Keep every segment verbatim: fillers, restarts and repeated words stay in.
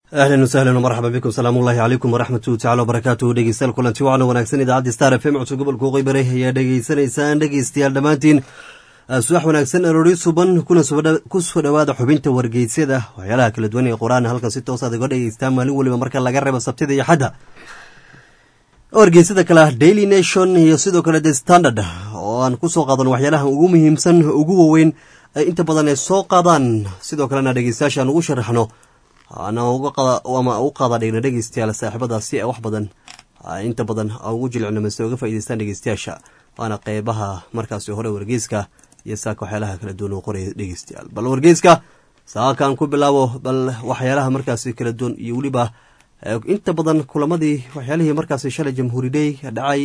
أهلا وسهلا ومرحبا بكم. سلام الله عليكم ورحمة تعالى وبركاته. دقيستيال كلنتي وعنا وناكسن إذاعة ستار اف ام codka gobolka Waqooyi ayaa dhageysanaysaan dhageystayaal dhamaantiin. subax wanaagsan aroori suban kuna ku soo dhawaada xubinta wargeysyada waxyaalaha kala duwan ee Quraan halka si toos ah uga dhageystaan maalin waliba marka laga reebo Sabtida iyo Axadda. wargeysyada kala Daily Nation iyo sidoo kale The Standard oo aan ku soo qaadan waxyaalaha ugu muhiimsan ugu waaweyn inta badan ay soo qaadaan sidoo kalena dhageystayaasha ugu sharaxno ana uga qada ama u qada dhigna dhageystayaal saaxiibadaasi wax badan inta badan ugu jilcino masoo uga faa'iideystaan dhageystayaasha waana qaybaha markaas hore wargeyska iyo saaka waxyaalaha kala duwan oo qoray dhageystayaal bal wargeyska saakan ku bilaabo bal waxyaalaha markaas kala duwan iyo waliba inta badan kulamadii waxyaalihii markaas shalay jamhuuriday dhacay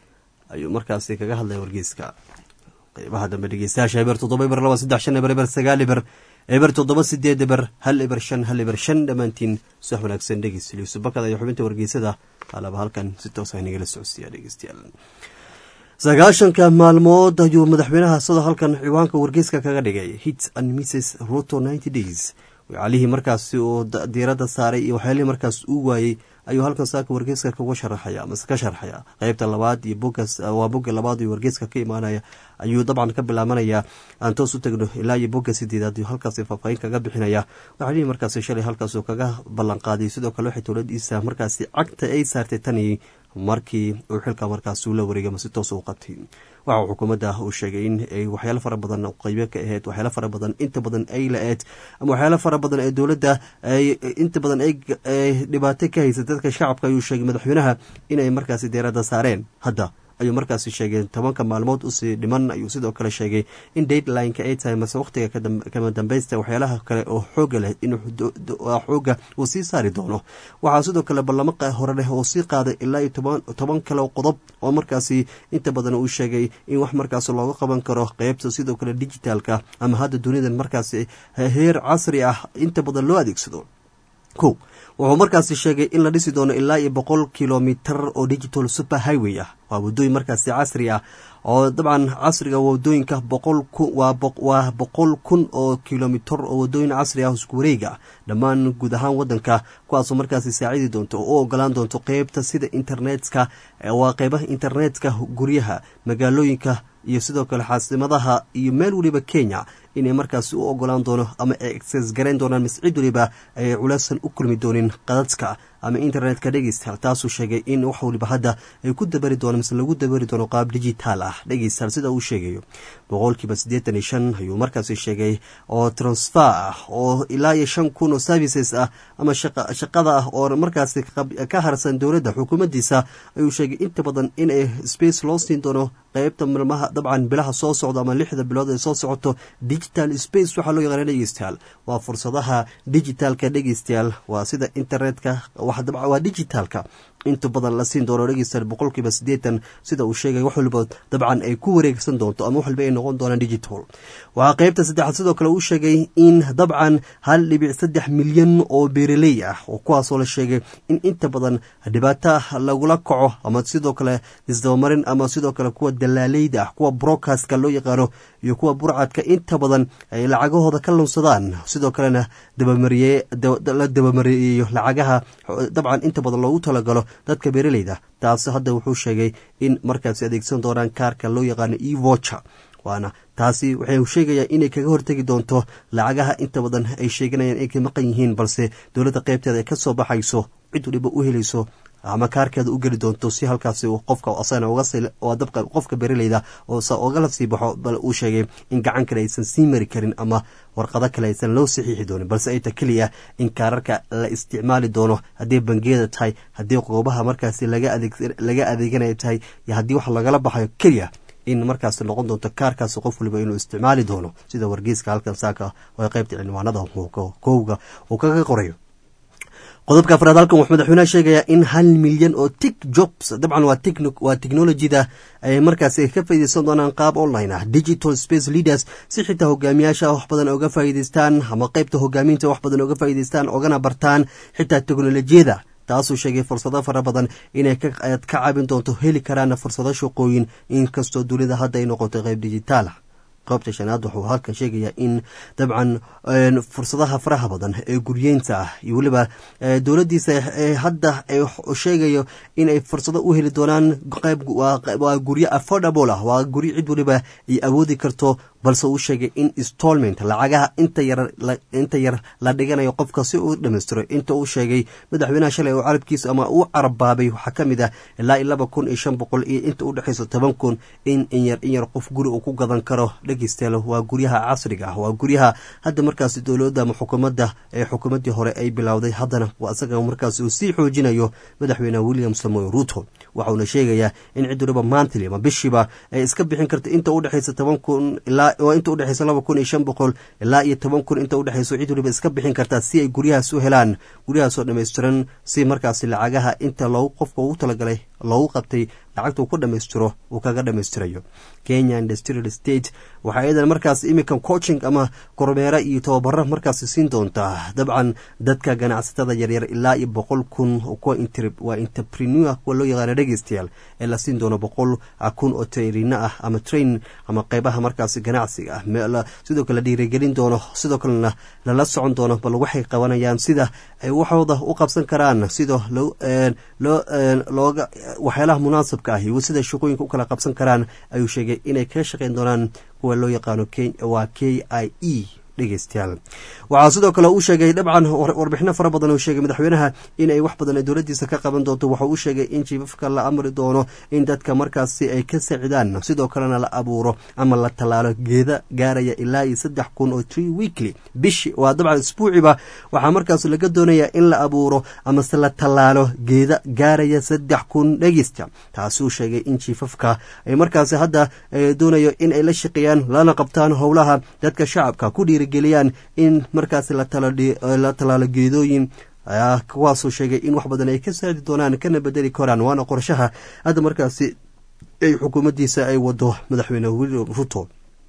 ayuu markaas kaga hadlay wargeyska qaybaha dambe dhageystayaasha eber toddoba eber laba saddex shan eber eber sagaal eber eber toddoba sideed eber hal eber shan hal eber shan dhamaantiin subax wanaagsan dhegeystayaal subakada iyo xubinta wargeysada qalaba halkan si toos ah inagala socodsiiya dhegeystayaal sagaashanka maalmood ayuu madaxweynaha sida halkan ciwaanka wargeyska kaga dhigay hits and misses Ruto ninety days wacalihi markaas oo diirada saaray iyo waxyaalihii markaas uu waayay ayuu halkan saaka wargeyska kaga sharaxaya ama ka sharxaya qaybta labaad iyo bogas waa boga labaad iyo wargeyska ka imaanaya ayuu dabcan ka bilaabanaya aan toos u tagno ilaa iyo boga sideedaad iyo halkaas faafaahin kaga bixinaya waxaa markaas shalay halkaas oo kaga ballan qaaday sidoo kale waxay dowladdiisa markaas cagta ay saartay tani markii uu xilka markaas uu la wareegay si toos u qabtay waxa xukuumadda uu sheegay in ay waxyaalo fara badan oo qayb ka ahayd waxyaalo fara badan inta badan ay la-eed ama waxyaalo fara badan ee dowladda ay inta badan ay dhibaato ka haysay dadka shacabka ayuu sheegay madaxweynaha inay markaas diirada saareen hadda ayuu markaas sheegay tobanka maalmood u sii dhiman ayuu sidoo kale sheegay in deadline-ka ay tahay mase waqtiga kama dambaysta waxyaalaha kale oo xooga leh in xooga uu sii saari doono waxaa sidoo kale ballamo hore leh oo sii qaaday ilaa iyo toban kale qodob oo markaasi inta badan uu sheegay in wax markaas looga qaban karo qaybta sidoo kale digitalka ama hadda dunidan markaasi heer casri ah inta badan loo adeegsado ko wuxuu markaasi sheegay in la dhisi doono ilaa iyo boqol kilomitar oo digital super highway ah waa wadooyin markaasi casri ah oo dabcan casriga wadooyinka boqol waa boqol kun oo kilomitar oo wadooyin casri ah isku wareega dhammaan guud ahaan wadanka kuwaasoo markaasi saacidi doonto oo u ogolaan doonto qaybta sida internetka waa qaybaha internetka guryaha magaalooyinka iyo sidoo kale xaasimadaha iyo meel waliba Kenya inay markaas u ogolaan doono ama access gareyn doonaan mas'id waliba ay culeysan u kulmi doonin qadadka ama internetka dhegeystayaal taasoo sheegay in wax waliba hadda ay ku dabari doonaan mise lagu dabari doono qaab digital ah dhegeystayaal sida uu sheegayo boqolkiiba siddeetan iyo shan ayuu markaas sheegay oo transfer ah oo ilaa iyo shan kun oo services ah ama shaqada ah oo markaas ka harsan dowladda xukuumaddiisa ayuu sheegay inta badan in ay space loo siin doono qaybta maalmaha dabcan bilaha soo socda ama lixda bilood ee soo socoto digital space waxa loo yaqaan dhegeystayaal waa fursadaha digitalka dhegeystayaal waa sida internetka wax dabcan waa digitalka inta badan la siin doono dhegeystayaal boqolkiiba siddeetan sida uu sheegay wax walba dabcan ay ku wareegsan doonto ama wax walba ay noqon doonaan digital waxa qaybta saddexaad sidoo kale uu sheegay in dabcan hal dhibic saddex milyan oo beeraley ah oo kuwaas oo la sheegay in inta badan dhibaato lagula kaco ama sidoo kale isdabamarin ama sidoo kale kuwa dalaaleyda ah kuwa broadcast-ka loo yaqaano iyo kuwa burcadka inta badan ay lacagahooda ka lunsadaan sidoo kalena dabamariye la dabamariyo lacagaha dabcan inta badan loogu talagalo dadka beeraleyda taas hadda wuxuu sheegay in markaas adeegsan doonaan kaarka loo yaqaano e-voucher waana taasi waxay sheegayaan inay kaga hortagi doonto lacagaha inta badan ay sheeganayaan ay ka maqan yihiin balse dowladda qaybteeda ay ka soo baxayso cid waliba u helayso ama kaarkeeda u geli doonto si halkaasi qofka asana uga oo dabqa qofka beeraleyda oo sa ogala sii baxo bal uu sheegay in gacan kale aysan sii mari karin ama warqado kale aysan loo saxiixi doonin balse ay takaliya in kaararka la isticmaali doono haddii bangiyada tahay haddii goobaha markaasi laga adeeg laga adeeganayo tahay iyo haddii wax lagala baxayo keliya in markaas noqon doonto kaarkaas qof waliba inuu isticmaali doono sida wargeyska halkan saaka oo qaybta cinwaanada kowga uu kaga qorayo qodobka afraad halkan wuxuu madaxweynaha sheegayaa in hal milyan oo tech jobs dabcan waa waa technologyda ay markaas ka faa'iideysan doonaan qaab online ah digital space leaders si xitaa hogaamiyaasha wax badan uga faa'iideystaan ama qaybta hogaaminta wax badan uga faa'iideystaan ogana bartaan xitaa teknolojiyada taasuu sheegay fursado fara badan inay ka caabin doonto heli karaan fursado shaqooyin inkastoo dowladda hadda ay noqotay qayb digital ah qaybta shanaad wuxuu halkan sheegayaa in dabcan fursadaha faraha badan ee guryeynta ah iyo weliba dowladdiisa hadda sheegayo inay fursado u heli doonaan qayb waa guryo affordable ah waa guryo cid weliba ay awoodi karto balse uu sheegay in installment lacagaha inta yar inta yar la dhiganayo qofka si uu dhammaystiro inta uu sheegay madaxweynaha shalay oo carabkiisa ama uu carabaabay waxaa ka mid ah ilaa laba kun iyo shan boqol iyo inta u dhexayso toban kun in in yar in yar qof guri uu ku gadan karo dhegeystayaal waa guryaha casriga ah waa guryaha hadda markaasi dowladda ama xukuumadda ee xukuumaddii hore ay bilowday haddana waa isaga markaasi uu sii xoojinayo madaxweyne William Samoei Ruto waxauna sheegayaa in cid waliba maantili ama bishiiba ay iska bixin karto inta u dhexayso toban kun ilaa oo inta u dhexayso laba kun iyo shan boqol ilaa iyo toban kun inta u dhexayso cid waliba iska bixin kartaa si ay guryahaas u helaan guryahaas oo dhammaystiran si markaasi lacagaha inta loogu qofka ugu talagalay loogu qabtay lacagta uu ku dhammaystiro uu kaga dhammaystirayo Kenya Industrial State waxaa iyadan markaas iminkan coaching ama kormeera iyo tababaro markaasi siin doontaa dabcan dadka ganacsatada yaryar ilaa iyo boqol kun oo intrib waa entrepreneur kuwa loo yaqaano dhegeystayaal ee la siin doono boqol kun oo trainer ah ama train ama qaybaha markaasi ganacsiga ah sidoo kale dhiirigelin doono sidoo kalena lala socon doono bal waxay qabanayaan sida ay waxooda u qabsan karaan sida loo loo looga waxyaalaha munaasabka ah iyo sida shaqooyinka u kala qabsan karaan ayuu sheegay inay ka shaqeyn doonaan kuwa loo yaqaano waa K I E dhegeystayaal waxaa sidoo kale uu sheegay dabcan warbixino fara badan uu sheegay madaxweynaha in ay wax badan dowladdiisa ka qaban doonto waxa uu sheegay in jiifafka la amri doono in dadka markaasi ay ka saacidaan sidoo kalena la abuuro ama la talaalo geeda gaaraya ilaa iyo saddex kun oo three weekly bishi waa dabcan isbuuciba waxaa markaas laga doonayaa in la abuuro ama se la talaalo geeda gaaraya saddex kun dhegeysta taasuu sheegay in jiifafka ay markaasi hadda doonayo in ay la shaqeeyaan lana qabtaan howlaha dadka shacabka ku dhiiri geliyaan in markaas la talaalo geedooyin kuwaasuu sheegay in wax badan ay ka saadi doonaan kana bedeli karaan waana qorshaha hadda markaasi ay xukuumaddiisa ay wado madaxweyne William Ruto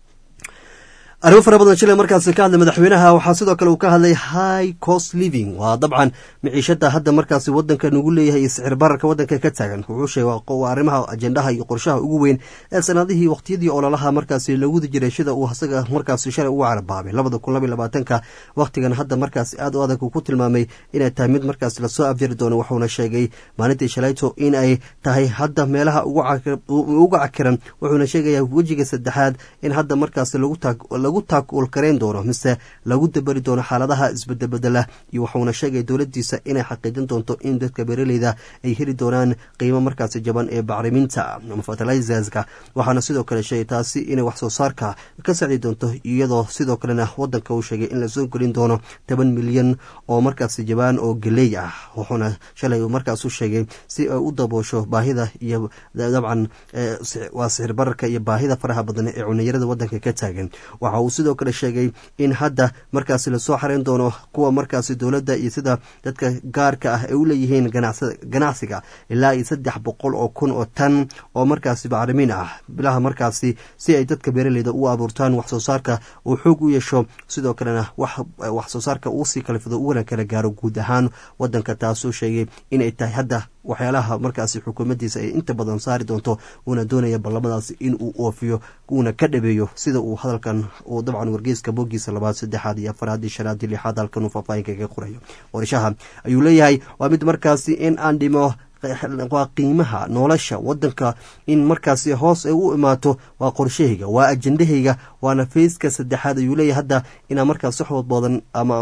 arrimo fara badan shilay markaasi ka hadlay madaxweynaha waxaa sidoo kale uu ka hadlay high cost living waa dabcan maciishada hadda markaasi wadanka nagu leeyahay iyo sicir bararka wadanka ka taagan wuxuu sheegay waa arrimaha ajendaha iyo qorshaha ugu weyn ee sanadihii waqtiyadii ololaha markaasi lagu jiray sida uu asaga markaasi shalay ugu carabaabay labada kun iyo labaatanka waqtigan hadda markaasi aad u adag uu ku tilmaamay inay tahay mid markaasi lasoo afjari doono wuxuuna sheegay maalintii shalayto in ay tahay hadda meelaha ugu cakiran wuxuuna sheegayaa wejiga saddexaad in hadda markaasi lagu taag lagu taakul kareen doono mise lagu dabari doono xaaladaha isbedbedela iyo wuxuuna sheegay dowladdiisa inay xaqiijin doonto in dadka beeraleyda ay heli doonaan qiimo markaasi jaban ee bacriminta ama fertilizerska waxaana sidoo kale sheegay taasi inay wax soo saarka ka saaci doonto iyadoo sidoo kalena wadanka uu sheegay in la soo gelin doono toban milyan oo markaasi jabaan oo galey ah wuxuuna shalay markaas u sheegay si ay u daboosho baahida iyo dabcan waa sicir bararka iyo baahida faraha badan ee cunayarada wadanka ka taagan waxa uu sidoo kale sheegay in hadda markaasi lasoo xareyn doono kuwa markaasi dowladda iyo sida dadka gaarka ah ay u leeyihiin ganacsiga ilaa iyo saddex boqol oo kun oo tan oo markaasi bacrimin ah bilaha markaasi si ay dadka beeraleyda u abuurtaan wax soo saarka uu xoog u yeesho sidoo kalena wax soo saarka uu sii kala fido uuna kala gaaro guud ahaan wadanka taasuu sheegay inay tahay hadda waxyaalaha markaasi xukuumaddiisa ay inta badan saari doonto uuna doonaya ballamadaasi in uu oofiyo uuna ka dhabeeyo sida uu hadalkan uu dabcan wargeyska bogiisa labaad saddexaad iyo afaraad iyo shanaad iyo lixaad halkan uu faahfaahinka kaga qorayo qorshaha ayuu leeyahay waa mid markaasi in aan dhimo waa qiimaha nolosha wadanka in markaasi hoos ay u imaato waa qorshahayga waa ajendahayga waana fayska saddexaad ayuu leeyahay hadda inaa markaas wax badan ama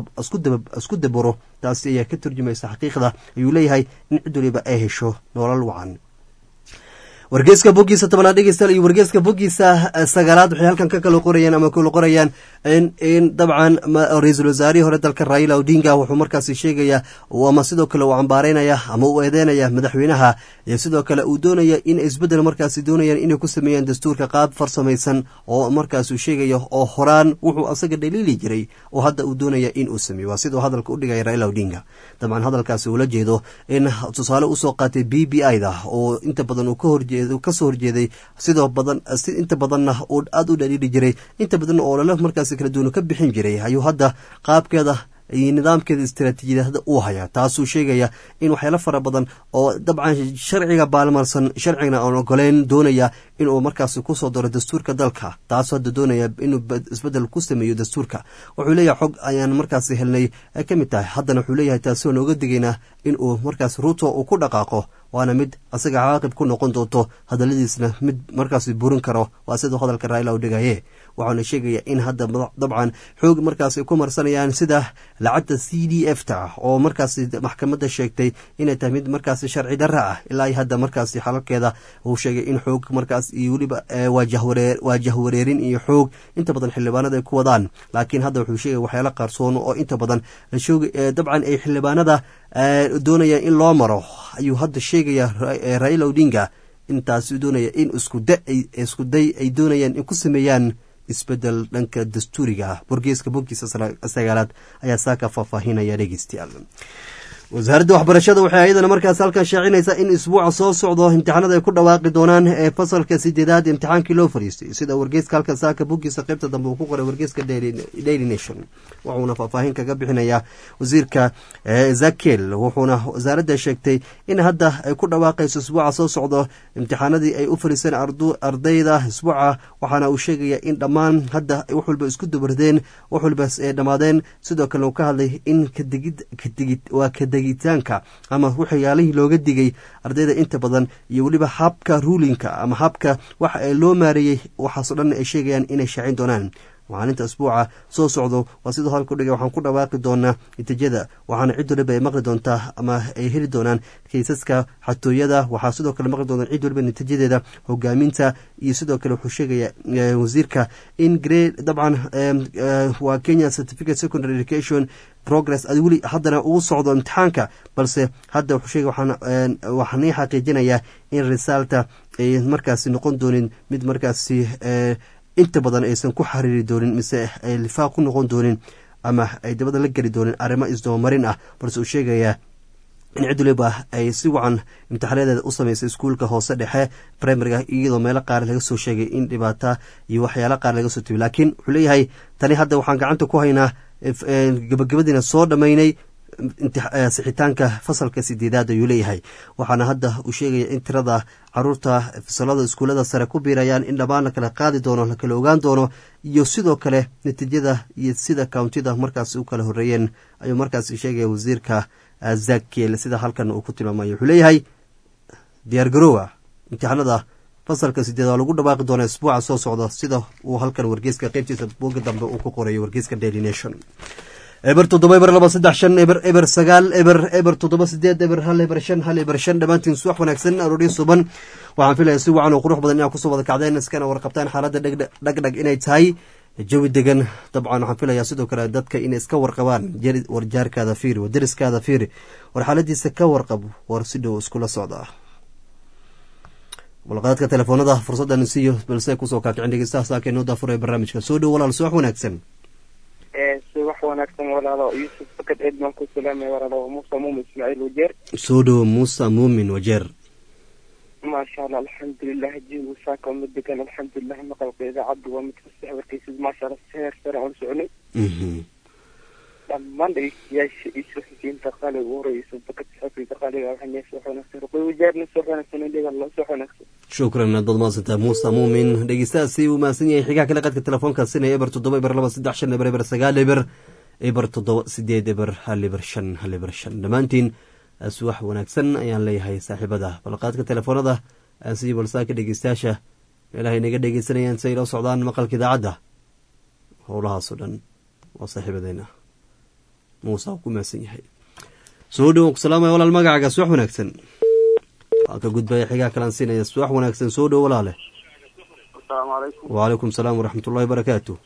isku dabaro taasi ayaa ka turjumaysa xaqiiqda ayuu leeyahay in cid waliba ay hesho nolol wacan wargeyska bogiisa tobanaad dhegeystayaal iyo wargeyska bogiisa sagaalaad waxay halkan ka kala qorayaan ama kala qorayaan in in dabcan ra-iisul wasaarihii hore dalka Raila Odinga wuxuu markaasi sheegayaa ama sidoo kale uu cambaareynaya ama uu eedeynaya madaxweynaha iyo sidoo kale uu doonaya in isbedel markaasi doonayaan inay ku sameeyaan dastuurka qaab farsamaysan oo markaas uu sheegayo oo horaan wuxuu asaga dhaliili jiray oo hadda uu doonaya in uu sameeyo waa sidoo hadalka u dhigay Raila Odinga dabcan hadalkaasi uu la jeedo in tusaale u soo qaatay B B I da oo inta badan uu ka horjeedo kasoo horjeeday sidoo badan inta badanna uu aad u dhaliili jiray inta badan oo lala markaasi kala duwan ka bixin jiray ayuu hadda qaabkeeda iyo nidaamkeeda istaraatiijiyada uu hayaa taasuu sheegaya in waxyaalo fara badan oo dabcan sharciga baalmarsan sharcigana aan ogoleyn doonaya inuu markaasi kusoo daro dastuurka dalka taasoo hadda doonaya inuu isbedel ku sameeyo dastuurka wuxuu leeyahay xog ayaan markaasi helnay ay ka mid tahay haddana wuxuu leeyahay taasi waan oga digaynaa inuu markaas ruuto uu ku dhaqaaqo waana mid asaga caaqib ku noqon doonto hadaladiisna mid markaasi burin karo waa siduu hadalka raila u dhigaye waxaana sheegaya in hadda dabcan xoog markaasi ku marsanayaan sida lacagta c d f ta oo markaasi maxkamadda sheegtay inay tahay mid markaasi sharci darra ah ilaa hadda markaasi xalalkeeda uu sheegay in xoog markaas iyo weliba waajah wareerin iyo xoog inta badan xildhibaanada ay ku wadaan laakiin hadda wuxuu sheegaya waxyaalo qaarsoon oo inta badan dabcan ay xildhibaanada doonaya in loo maro ayuu hadda sheegaya raila odinga intaasi doonaya in iskuday ay doonayaan in ku sameeyaan isbedel dhanka dastuuriga ah borgeeska boggiisa sagaalaad ayaa saaka faahfaahinaya dhegeystayaal wasaaradda waxbarashada waxay ayadana markaas halkan shaacinaysaa in isbuuca soo socdo imtixaanada ay ku dhawaaqi doonaan ee fasalka sideedaad imtixaankii loo fariistay sida wargeyska halka saaka boggiisa qaybta dambe uu ku qoray wargeyska daily nation wuxuuna faahfaahin kaga bixinayaa wasiirka zakel wuxuuna wasaaradda sheegtay in hadda ay ku dhawaaqayso isbuuca soo socdo imtixaanadii ay u fariiseen ardayda isbuuca waxaana uu sheegaya in dhammaan hadda wax walba isku dabardeen wax walba ay dhammaadeen sidoo kale uu ka hadlay in kadigid kadigid waa degitaanka ama waxyaalihii looga digay ardayda inta badan iyo weliba habka ruulinka ama habka waxa ay loo maareeyey waxaasoo dhan ay sheegayaan inay shaacin doonaan maalinta isbuuca soo socdo waa sidoo halka udhigay waxaan ku dhawaaqi doonaa natiijada waxaana cid waliba ay maqli doontaa ama ay heli doonaan kaysaska xatooyada waxaa sidoo kale maqli doonaan cid waliba natiijadeeda hogaaminta iyo sidoo kale wuxuu sheegaya wasiirka in grade dabcan waa Kenya Certificate Secondary Education progress ad weli haddana uu socdo imtixaanka balse hadda wuxuu sheegay waxaan waxaan xaqiijinayaa in resulta ay markaasi noqon doonin mid markaasi inta badan aysan ku xariiri doonin mise ay lifaaq ku noqon doonin ama ay dabada la geli doonin arrimo isdabamarin ah balse uu sheegayaa in cid waliba ay si wacan imtixaanadeeda u samaysay iskuulka hoose dhexe primariga iyadoo meelo qaar laga soo sheegay in dhibaata iyo waxyaalo qaar laga soo tibay laakiin wuxuu leeyahay tani hadda waxaan gacanta ku haynaa gabagabadiina soo dhammaynay sixitaanka fasalka sideedaad ayuu leeyahay waxaana hadda uu sheegaya in tirada caruurta fasalada iskuullada sare ku biirayaan in dhammaan la kala qaadi doono la kala ogaan doono iyo sidoo kale natiijada iyo sida countida markaasi u kala horeeyeen ayuu markaasi sheegaya wasiirka zakiel sida halkan uu ku tilmaamayo wuxuu leeyahay diyaar garoowa imtixaanada fasalka sideed waa lagu dhawaaqi doonaa isbuuca soo socda sida uu halkan wargeyska qaybtiisa booga dambe uu ku qorayo wargeyska daily nation eber toddoba eber laba saddex shan eber eber sagaal eber eber toddoba sideed eber hal eber shan hal eber shan dhammaantiin suwax wanaagsan arooriyo suban waxaan filaya si wacan oo qurux badan inaa kusoo wada kacdeen iskana warqabtaan xaaladda dhagdhag inay tahay jawi degan dabcan waxaan filayaa sidoo kale dadka inay iska warqabaan warjaarkaada fiiri war deriskaada fiiri war xaaladiisa ka warqab war si dhow iskula socda balqaadka telefoonada fursaddan siiyo balse kusoo kaakicin dhegeystaha saaka inoo daafuraya barnaamijka soo dhow walaal suwax wanaagsan wax wanaagsan walaalo Yusuf Fakad Edman ku salaamay walaalo Musa Muumin Ismaaciil Wajeer soo dhow Musa Muumin Wajeer ما شاء الله الحمد لله جي وساكم مدكن الحمد لله مقال قيد عبد ومتفسح وكيس ما شاء الله سير سرع ونسعني اها لما ندري يا يوسف في انتقال ورا يوسف Fakad حفي انتقال waxaan yeesho nafsi qoy wajeer nafsi wanaagsan dhiga Allah soo wanaagsan shukran dad ma santa Musa Muumin dhegeystaasi uu maasan yahay xigaa kala qadka telefoonka sinay eber toddoba eber laba saddex shan eber eber sagaal eber eber toddoba sideed eber hal eber shan hal eber shan dhamaantiin suwax wanaagsan ayaan leeyahay saaxiibada balqaadka telefoonada aan sii balsaaka dhegeystayaasha ilaahay naga dhegeysanayaan si ay la socdaan maqalka idaacadda howlahaas oo dhan waa saaxiibadeena Muuse ku maasan yahay soo dhow salaamay walaal magacaaga suwax wanaagsan waa ka gudbay xigaa kalaan siinaya suwax wanaagsan soo dhow walaale assalaamu calaykum wa calaykum salaam waraxmatullaahi wabarakaatuh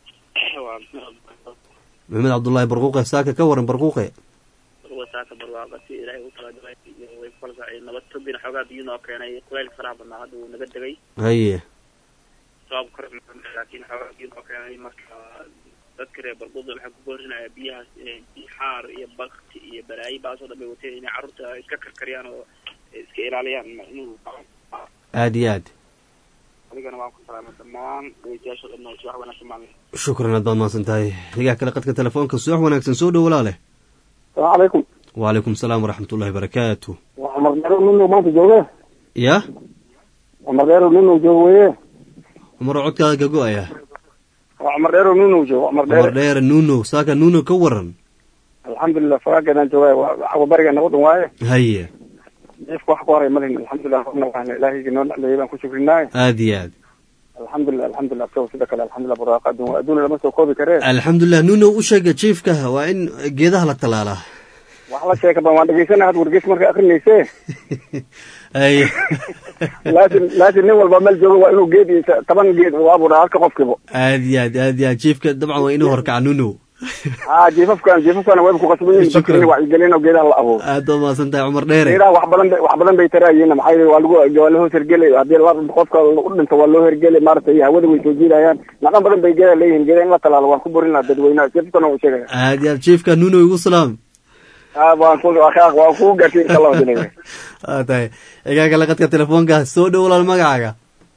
maxamed cabdullaahi barquuqe saaka ka waran barquuqe وساك برواقتي إلهي وطلع ويفرز نبت بين حاجات بينه كان يقول فرع بالنهار ونبت جاي هي صاب كرم لكن حاجات بينه كان مثلا تذكر برضو الحق برجنا بيها بحار يبقت يبرأي بعض هذا بيوتين عرض إسكاكر كريانو إسكيل عليها إنه عادي عادي adigana waan ku salaamay dhammaan dhegeystayaasha dhammaan subax wanaagsan maamay shukran aad baad mahadsan tahay xigaa kale qadka telefoonka subax wanaagsan soo dhow walaale salaamu calaykum wacalaykum salaam waraxmatullahi barakaatu waa cumar dheero ninu maanta jooge ya cumar dheero ninu jooge weye cumar codkaada gago-aya waa cumar dheero ninu jooge cumar cumar dheere nuno saaka nuno ka waran alxamdulilah faraageedaan joogaay waa barigeena wadan waaye haye neefka wax ku haray malin alxamdulilah rabna waxaana ilaahaygi noo nacleeyay baan ku shukrinaaye aad iyo aad alxamdulilah alxamdulilah abtago sida kale alxamdulilah barwaaqa adduun waa adduuna lama soo koobi karee alxamdulilah nuno u sheega jiefka waa in geedaha la talaalaa wax la sheeka ban waan dhegeysana had wargeys markaa akrinayse haye laakin laakin nin walba meel jooga waa inuu geed iyo toban geed u abuuraa halka qofkiiba aad iyo aad aad iyo aad jiefka dabcan waa inuu horkaca nuno haa jiifafkan jiifafkana wayba ku qasban yihiin dadka inay wacyigelin oo geedaha la abuuro aad baad mahadsan tahay cumar dheere geedaha wax badan bay wax badan bay taraayiin maxaa yeele waa lagu waa loo hergelay haddii la qofka u dhinto waa loo hergelay maaragtay hawada way soo jiidayaan naqan badan bay geedaha leeyihiin geedaha in la talaalo waan ku burinaa dadweynaha jiifafkana u sheegaya aad iyo aad jiefka nuno igu salaam haa waan ku waan ku gaartay insha allah dinay aa tahay xigaa kale qadka telefoonka soo dhow walaal magacaaga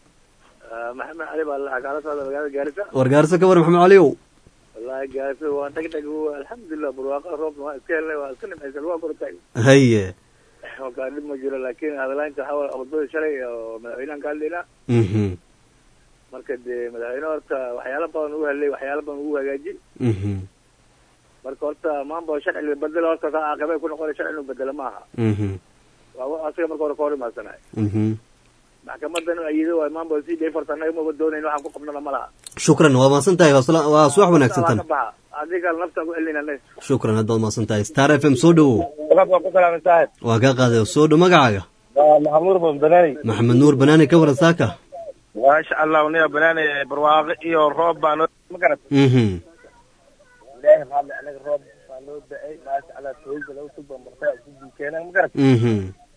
maxamed cali baa la kala socda magaalada gaarisa war gaarisa ka war maxamed cali ow wallahi gaarisa waan tag tag alxamdulilah barwaaqa roobna waa iska helnay waa iska nimcaysan waa kortay haye oo kaa dhib ma jiro laakiin hadalaynta waxaa waay qodbada shalay oo madaxweynahan ka hadlayna mhm marka dee madaxweyne horta waxyaala badan ugu helay waxyaala badan ugu hagaaji mhm marka horta maanba sharci la bedelo horta saa caaqibay ku noqonay sharci inuu bedelo maaha mhm waa asiga marka hore ka hor imaadsanay mhm maxkamadan ayido waay maanba si day farta anaga maba doonayn waxaan ku qabnana ma laha shukran waa mahadsan tahay waa subax wanaagsan tan adiga nafta ku celinana shukran aad baad mahadsan tahay star f m soo dhowow waa ku salaamay saaxib waa kaa qaaday soo dhow magacaaga maxamed nuur banaani maxamed nuur banaani ka waran saaka maasha allah uniya banaani barwaaqo iyo roob baa noo ma garat mhm ilaahay hadda anaga roob baa noo da-ay maasha allah tooyinka lagu soo bambartay ku buukeenan ma garat mhm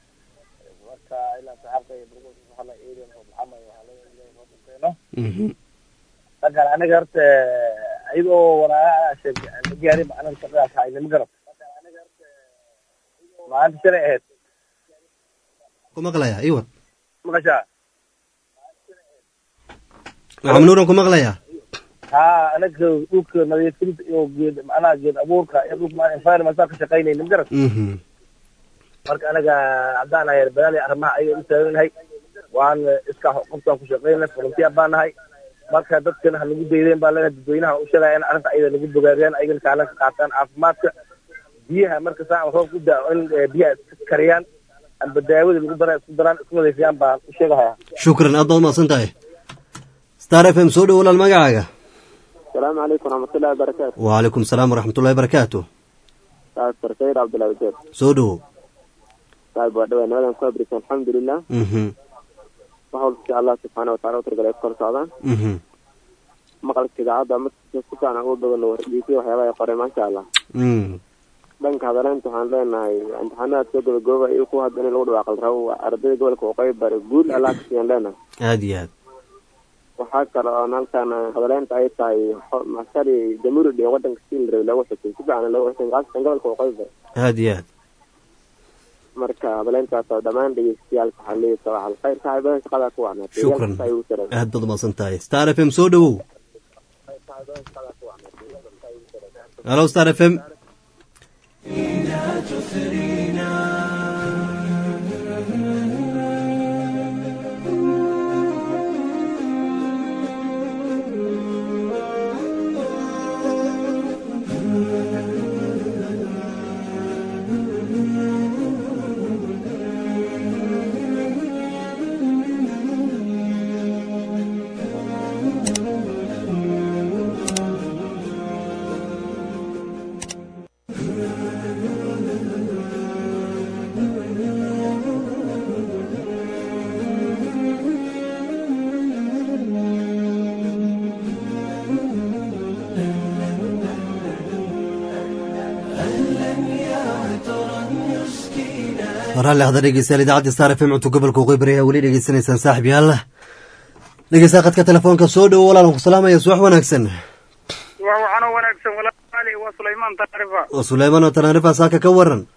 marka ilaa saxaabta iyo burgo waxa la eeyo maxamed waxa la eeyo roob keeno mhm marka anaga horta ayadoo walaa sheeg gaari ma anaga shaqada hayna ma garat maanta shalay ahayd ku maqlaya iwad maqashaa maxamed nuuran ku maqlaya haa anaga dhulka nadiifinta iyo geed macnaha geed abuurka iyo dhulka maa environment ka shaqaynayna ma garat mhm marka anaga haddaan ahay balaali arrimaha ayaga u taaganahay waan iska qoftaan ku shaqaynay volunteer baan nahay marka dadkana ha lagu daydeen baa laga dadweynaha u sheegaya in arrinta ayada lagu bogaariyaan ayagana kaalan ka qaataan caafimaadka biyaha marka saa roob ku daa in biyaha iska kariyaan amba daawada lagu dara isku daraan isku nadiifiyaan baan u sheegahaya shukran aad baad mahadsan tahay star f m soo dhow walaal magacaaga asalaamu calaykum waraxmatullahi wabarakaatu wacalaykum salaam waraxmatullahi barakaatu doctor sayid cabdullahi wajeed soo dhow saaib waa dhawaa nimadan ku abrisan alxamdulilah mhm wax walba si allah subxaana watacala u targalay kor socdaan mhm maqalka idaacadda markasta si fiican ugu dhago la wardiisay waxyaabaha ay qoreen maasha allah mhm dhanka hadaleynta waxaan leenahay imtixaanaad soo gabagooba iyo kuwa hadda in lagu dhawaaqal rabo ardayda gobolka waqooyi bari guul allah kasiyaan leenahay aad iyo aad waxaa kale oon halkan hadaleynta ay tahay maskari jamhuuriyadda ee wadanka si la rabay lagu xusay si fiican lagu xusay qaasatan gobolka waqooyi bari aad iyo aad marka hadaleyntaas oo dhammaan dhegeystayaal waxaa leeyahay sabax alkhayr saaxiibada shaqada ku wacnaa shukran aad baad mahadsan tahay star f m soo dhowow halo star f m waraale hadda dhegeystayaal idaacadda star f m cunto gobolka waqooyi bari ayaa weli dhegeysanaysaan saaxib yaalla dhegeystaha khadka telefoonka soo dhowo walaalan ku salaamaya subax wanaagsan waa waxaana wanaagsan walaali waa sulaymaan tanaarifa waa sulaymaan oo tanaarifa saaka ka waran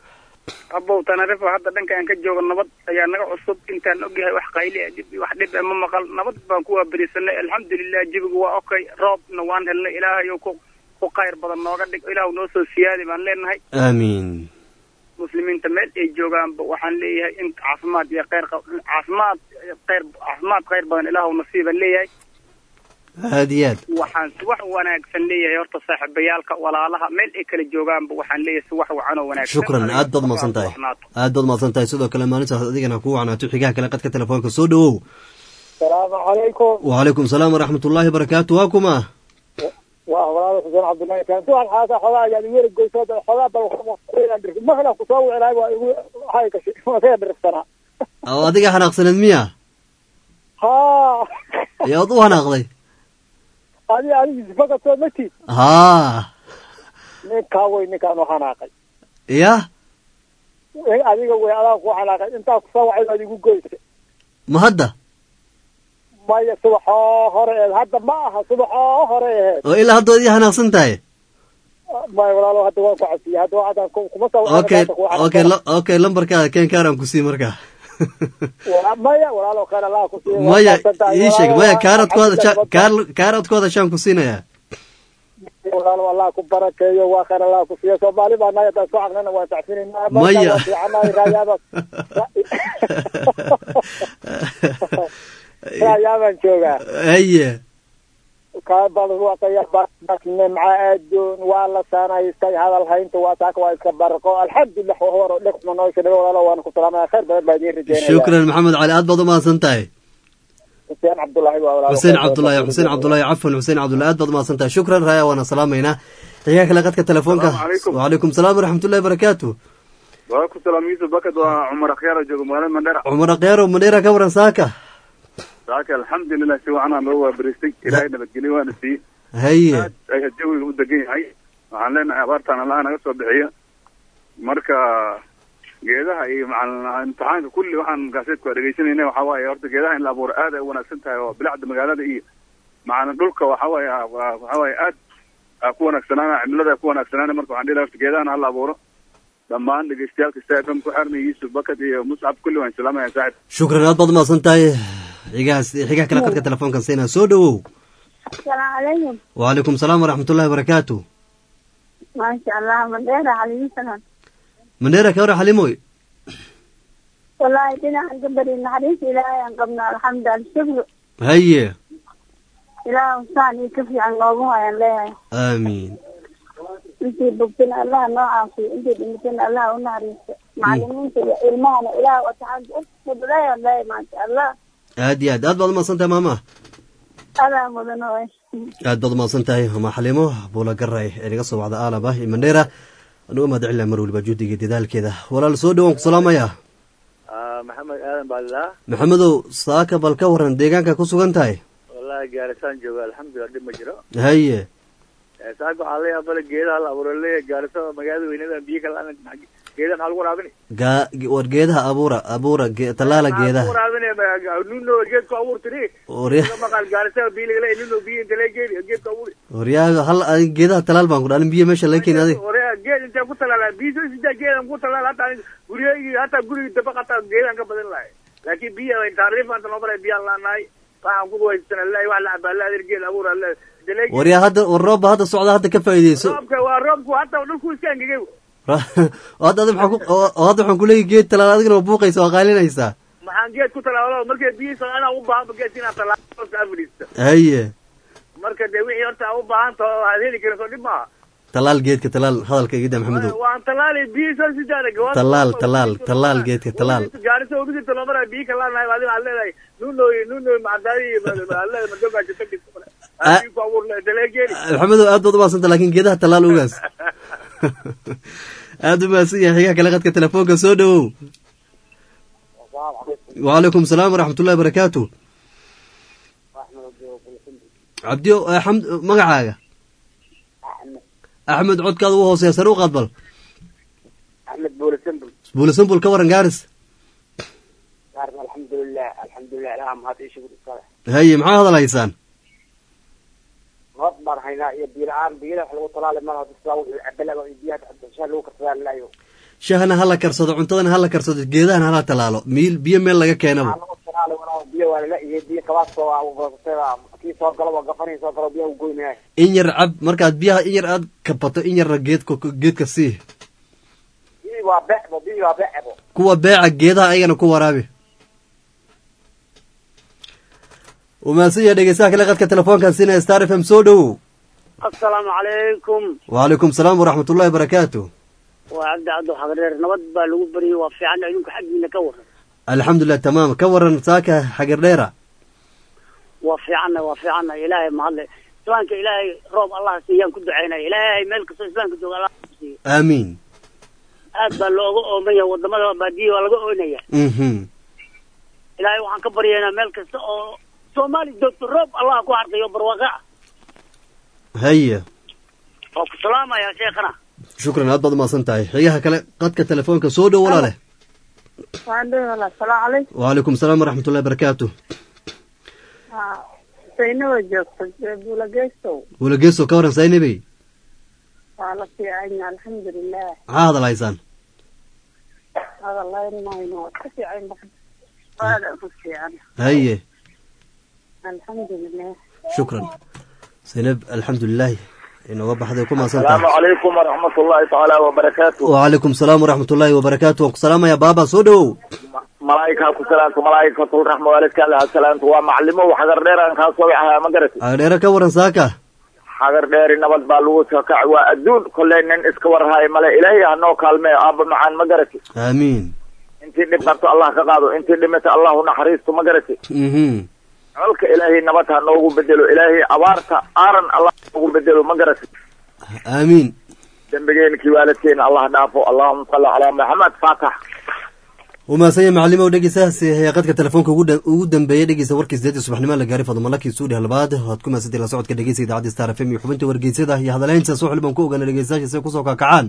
abow tanarifa hadda dhanka aan ka joogo nabad ayaa naga cusub intaan ogyahay wax qayli ah dib wax dhib ma maqal nabad baan ku waabarisanay alxamdulilah jibigu waa okay roobna waan helnay ilaahay ku ku khayr badan nooga dhig ilaahu noo soo siyaadi baan leenahay aamiin muslimiinta meel ay joogaanba waxaan leeyahay in caafimaad iyo khayr caafimaad khayr caafimaad khayr badan ilaahu nasiiba leeyahay هاديات waxaan si wax wanaagsan leeyahay horta saaxiibayaalka walaalaha meel ay kala joogaanba waxaan leeyahay si wax wacan oo wanaagsan shukran aad dad ma santahay aad dad ma santahay sidoo kale maalinta adigana ku wacnaato xigaa kale qadka telefoonka soo dhawow salaamu calaykum wa calaykum salaam wa rahmatullahi wa barakatuh waa kuma waa walaal xuseen cabdullaahi kaan su'aal xaasa xogaa yaad weer goysoo xogaa bal ma hela ku soo wicilay waa igu hay ka shii ma ka dirfsana oo adiga xanaaqsaneed miya ha yaad u xanaaqday adi adi isbaga soo mati ha ninka way ninka no xanaaqay ya adiga way adaa ku xanaaqay inta ku soo wicilay aad igu goysay ma hadda maya subax hore hadda ma aha subax hore oo ilaa hadda ay xanaaqsan tahay maya walaalo hadda waan ku casiya hadda waxaan kuma soo okay okay okay lambarka keen kaaran ku sii markaa maya walaalo khayr Allah ku sii maya ii sheeg maya kaaradkooda kaaradkooda shan ku siinaya walaalo Allah ku barakeeyo waa khayr Allah ku sii Soomaali baa naayada soo aqnana waa tacfiinina maya raayaban jooga aye ka bal waa tayar baakne maadun wala sanaystay hadal haynta waa taak waa iska barqo alxamdulillah horo dhaqmo noo sheegay walaalo waan ku salaamay khayr badan baa idin rajeynaya shukran maxamed cali aad baad u mahadsantahay xuseen cabdullaahi waa walaalo xuseen cabdullaahi xuseen cabdullaahi afwan xuseen cabdullaahi aad baad u mahadsantahay shukran raaya waana salaamayna xigaa kale qadka telefoonka wa calaykum salaam wa rahmatullahi wa barakatuh waa ku salaam yusuf bakad waa umar akhyaar joogo magaalada mandera umar akhyaar mandera ka waran saaka saaka alxamdulillah si wacan loo waabiristay ilaahay nabadgelyo waana sii haye ay jawiga u degan yahay waxaan leenahay abaartaan allah naga soo bixiyo marka geedaha iyo macalin imtixaanka kulli waxaan gaaseedku dhageysanayna waxa waaye horta geedaha in la abuuro aad ay wanaagsan tahay oo bilacda magaalada iyo macalin dhulka waxa waaye waxa waaye aad ku wanaagsanaana cimilada ku wanaagsanaana marka waxaan dhihi horta geedaha la abuuro dhammaan dhageystayaasha staafam ku xirnay yusuf bakad iyo muscab kulli waan salaamaya saaxib shukran aad baad ma santahay xigaas xigaa kale qadka telefoonka sayna soo dhawow السلام عليكم وعليكم السلام ورحمة الله وبركاته ما شاء الله منديرة علي سلام منديرة كورة حليموي والله دينا عن قبل النحريس إلهي عن قبنا الحمد لله الشكر هيا إلهي وصاني كفي عن قومها يا الله آمين انتي ببتنا الله نوعافي انتي بمتنا الله ونحريس معلمين في إلمانا إلهي وتعالى أسفد لا يا الله ما شاء الله هادي هاد هاد بعض ما صنتها ماما أنا مدنوي aad baad umahadsantahay ma xalimo buula garay ee naga soo wacda aalaba iyo mandheera anuu mahad celina mar waliba juhdiga dadaalkeeda walaal soo dhawaan ku salaamaya maxamed aadan baadilaa maxamedow saaka bal ka waran deegaanka ku sugan tahay wallahi gaarisaan jooga alxamdulillah dhib ma jiro haye saaka waxaa la yaabala geedaha la abuuro leeyahay gaarisa magaalada weynada biyo kala geedaha maxaa lagu waraabini war geedaha abuura abuura talaala geedaha waryaa hal geedaha talaal baan ku dhalin biyo meesha laga keeni adig geed intee ku talaala biyo sida geedan ku talaala hataa guriyaygi hataa gurigi dabaq hataa geedan ka badan lahay laakiin biyo taariif anta noo balay biyaan laanahay waxaan ku waysan allahi wax la cabaa la geed abuura waryaa hadda war roobba hadda socda hadda ka faa'iideyso roobka waa roobku hataa dhulku iska angegay hadda hadda waxaan kuleeyahay geed talaal adigna waa buuqaysa waa qaalinaysaa maxaan geed ku talaalo markay biyihiisa anaa u baahan geed inaad talaalo afadhiista haye marka dee wixii horta u baahan taho aad heli karin soo dhib maaha talaal geedka talaal hadalka igida maxamedow waan talaali biyihiisa sidaada talaal talaal talaal geedka talaal gaarisa ugu jirta loomara biyi kalaanahay adiga aad leedahay nunoy nunoy macdaari leedahay madogaa jirta maxamedow aad baad umahadsanta lakin geedaha talaal ogaas aad u mahadsan yahay xigaa kale qadka telefoonka soo dhawow وعليكم السلام ورحمة الله وبركاته عبديو حمد مقعاقة أحمد عود كاد وهو سيسر وقبل أحمد بولا سنبل بولا سنبل كورن قارس قارس الحمد لله الحمد لله لا ما هذا شيء صالح هي معاه هذا الإنسان غضبر هنا يبي الآن بيلا حلو طلال ما هذا الصلاة عبلا ويبيات عشان لو كسران لا يو shahana hala karsado cuntadana hala karsado geedahana hala talaalo miil biyo meel laga keenaba biyo waa la iyo biyo kabaasoo ah kii soo galo waa gafani soo galo biyo u goynaa in yar cab markaad biyaha in yar aad kabato in yarna geedka geedka sii biyo waa beecbo biyo waa beecbo kuwa beeca geedaha ayagana ku waraabi وماسية دقيساك لقد كتلفونك سنة ستار اف ام سودو. السلام عليكم. وعليكم السلام ورحمة الله وبركاته. وعبد عبد حضرير نبض بالوبري وفي عنا عيونك حقنا كور. الحمد لله تمام كور ساكا حقر ليرة. وفي عنا وفي عنا إلهي محل سلامك إلهي روب الله سيان كدو عينا إلهي ملك سلام كدو الله سيان. آمين. أدبا اللوغو أمية ودمدا بادية ولغو أمية. اها. إلهي وحن كبرينا ملك سو سومالي دكتور روب الله أكو عرضي يوبر وقع هيا سلامة يا شيخنا شكرا أدبض ما صنتعي حياها كلا قد كتلفونك سودو ولا له السلام عليكم وعليكم السلام ورحمة الله وبركاته سينبي جوكت بولغيسو بولغيسو كورن سينبي على في عين الحمد لله هذا العيسان هذا الله ما ينور في عين هذا في عين هيا الحمد لله شكرا سينب الحمد لله إنه وضح هذا كما سنتع. السلام عليكم ورحمة الله تعالى وبركاته. وعليكم السلام ورحمة الله وبركاته. السلام يا بابا سودو. ملايكة كسلام ملايكة الرحمة والك الله السلام ومعلمه وحجر دير أن كاسويها مقرتي. حجر دير كورن ساكا. حجر دير نبض بالوس كعوى الدون كلنا نسكور هاي ملا إلهي أنو كلمة أب معان مقرتي. آمين. أنت نبت الله كقاضو أنت نبت الله نحريست مقرتي. اها. علك إلهي نبتها نوغو بدلو إلهي أبارتا آرن الله نوغو بدلو مقرسي آمين دنبقين كيوالتين الله نافو اللهم صل على محمد فاتح وما سيا معلمة ودقي ساسي هي قد كتلفونك ودن بيا دقي سوركي زيادة صبح نمال لقاري فضم الله كي سوري هالبعد هاتكم ما سيدي لسعود كدقي سيدي عادي ستار فيمي وحبنتي ورقي سيدة يا هذا لا ينسى سوح البنكوك أنا دقي ساشي سيكو سوكا كعان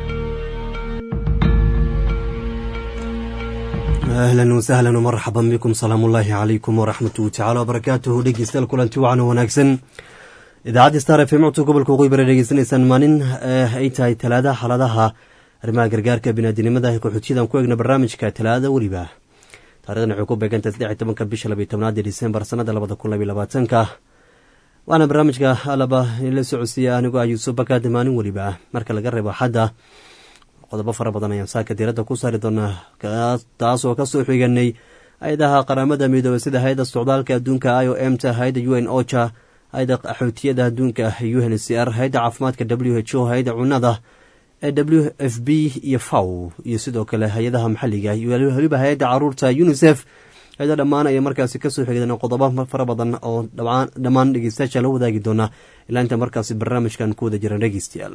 أهلا وسهلا ومرحبا بكم سلام الله عليكم ورحمة تعالى وبركاته دقيستال كلانتي وعنا وناكسن إذا عاد ستار في معتو قبل كوغي برا دقيستان إسان مانين أي تاي تلادة حالادها رما قرقارك بنادين مدى كوحوتيدا كوغنا برامجك تلادة وريبا تاريخنا عقوبة كانت تدعي تمنك بيشلا بيتمنادي ديسمبر سنة لبدا كل بلاباتنك وأنا برامجك ألبا إلا سعودية أنقوا يوسف بكا دماني وريبا مركا لقربا حدا qodobo fara badan ayaan saaka diiradda ku saari doonaa taasoo ka soo xiganay hay'adaha qaramada midoobay sida hay'adda socdaalka adduunka I O M ta hay'adda U N OCHA hay'adda qaxootiyada adduunka U N H C R hay'adda caafimaadka W H O hay'adda cunnada ee W F P iyo F A O iyo sidoo kale hay'adaha maxalliga iyo waliba hay'adda caruurta UNICEF hay'adda dhammaan ayaa markaasi ka soo xigeen qodobo fara badan oo dhammaan dhegeystayaasha la wadaagi doona ilaa inta markaasi barnaamijkan ku wada jiran dhegeystayaal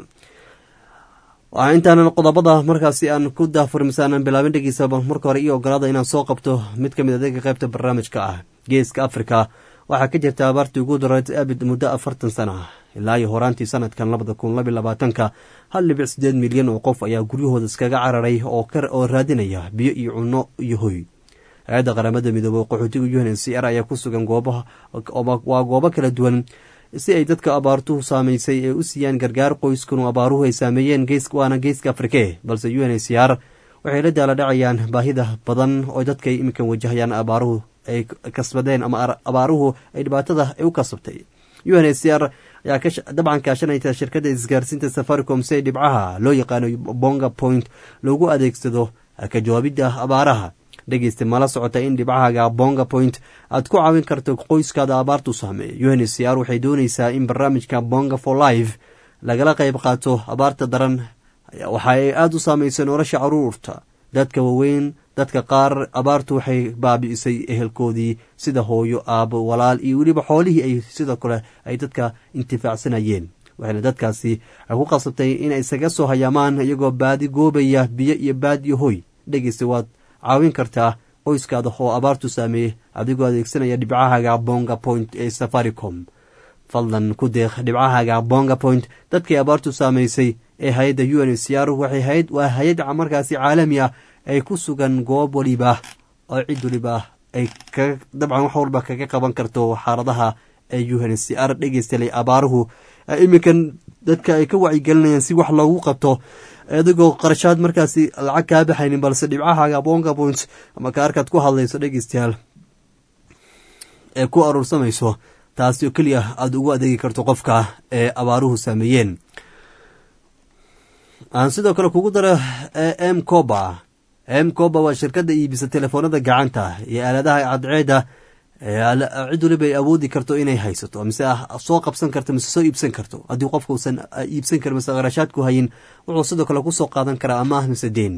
waxaa intaanan qodobada markaasi aan ku daafurmisaanan bilaabin dhegeysaaba marka hore iyo ogolaada inaan soo qabto mid ka mid adeega qaybta barnaamijka ah geeska afrika waxaa ka jirta abaartii ugu dareed abid muddo afartan sana ilaa iyo horaantii sanadkan labada kun laba labaatanka hal dhibic sideed milyan oo qof ayaa guryahooda iskaga cararay oo oo raadinaya biyo iyo cunno iyo hoy hay'adda qaramada midoobay qaxootiga U N H C R ayaa ku sugan goobaha waa goobo kala duwan si ay dadka abaartuhu saamaysay ee u siiyaan gargaar qoyskanu abaaruhu ay saameeyeen geeska waana geeska afrike balse U N H C R waxay la daala dhacayaan baahida badan oo dadka iminkan wajahayaan abaaruhu ay kasbadeen ama abaaruhu ay dhibaatada ay u kasabtay U N H C R ayaa ka dabcan kaashanaysa shirkadda isgaarsiinta Safaricom si ay dhibcaha loo yaqaano bonga point loogu adeegsado ka jawaabidda abaaraha dhegeysta mala socota in dhibcaha bonga point aad ku caawin karto qoyskaada abaartu saameeyay U N H C R waxay doonaysaa in barnaamijka bonga for life lagala qayb qaato abaarta daran waxa ay aad u saameysay nolosha caruurta dadka waaweyn dadka qaar abaartu waxay baabi'isay ehelkoodii sida hooyo aabo walaal iyo weliba xoolihii ay sidoo kale ay dadka intifaacsanayeen waxayna dadkaasi ku qasabtay inay isaga soo hayaamaan iyagoo baadi goobaya biyo iyo baad iyo hoy dhegeysta waad caawin kartaa qoyskaada oo abaartu saameeyey adigoo adeegsanaya dhibcahaaga bonga point ee Safaricom fadlan ku deeq dhibcahaaga bonga point dadkii abaartu saameysay ee hay'adda U N H C R waxay hay'ad waa hay'ad markaasi caalami ah ay ku sugan goob waliba oo cid waliba ay ka dabcan wax walba kaga qaban karto xaaladaha ee U N H C R dhageystalay abaaruhu iminkan dadka ay ka wacyigelinayaan si wax loogu qabto adigoo qarashaad markaasi lacag kaa baxaynin balse dhibcahaaga bonga point ama kaarkaad ku hadlayso dhegeystayaal ee ku aruursamayso taasi oo keliya aada ugu adeegi karto qofka ee abaaruhu saameeyeen. aan sidoo kale kugu daro m coba m coba waa shirkadda iibisa telefoonada gacanta iyo aaladaha cadceeda cid waliba ay awoodi karto inay haysato mise soo qabsan karto mise soo iibsan karto. haddii qofka uusan iibsan karin mise qarashaadku hayin wuxuu sidoo kale kusoo qaadan karaa amaah mise deen.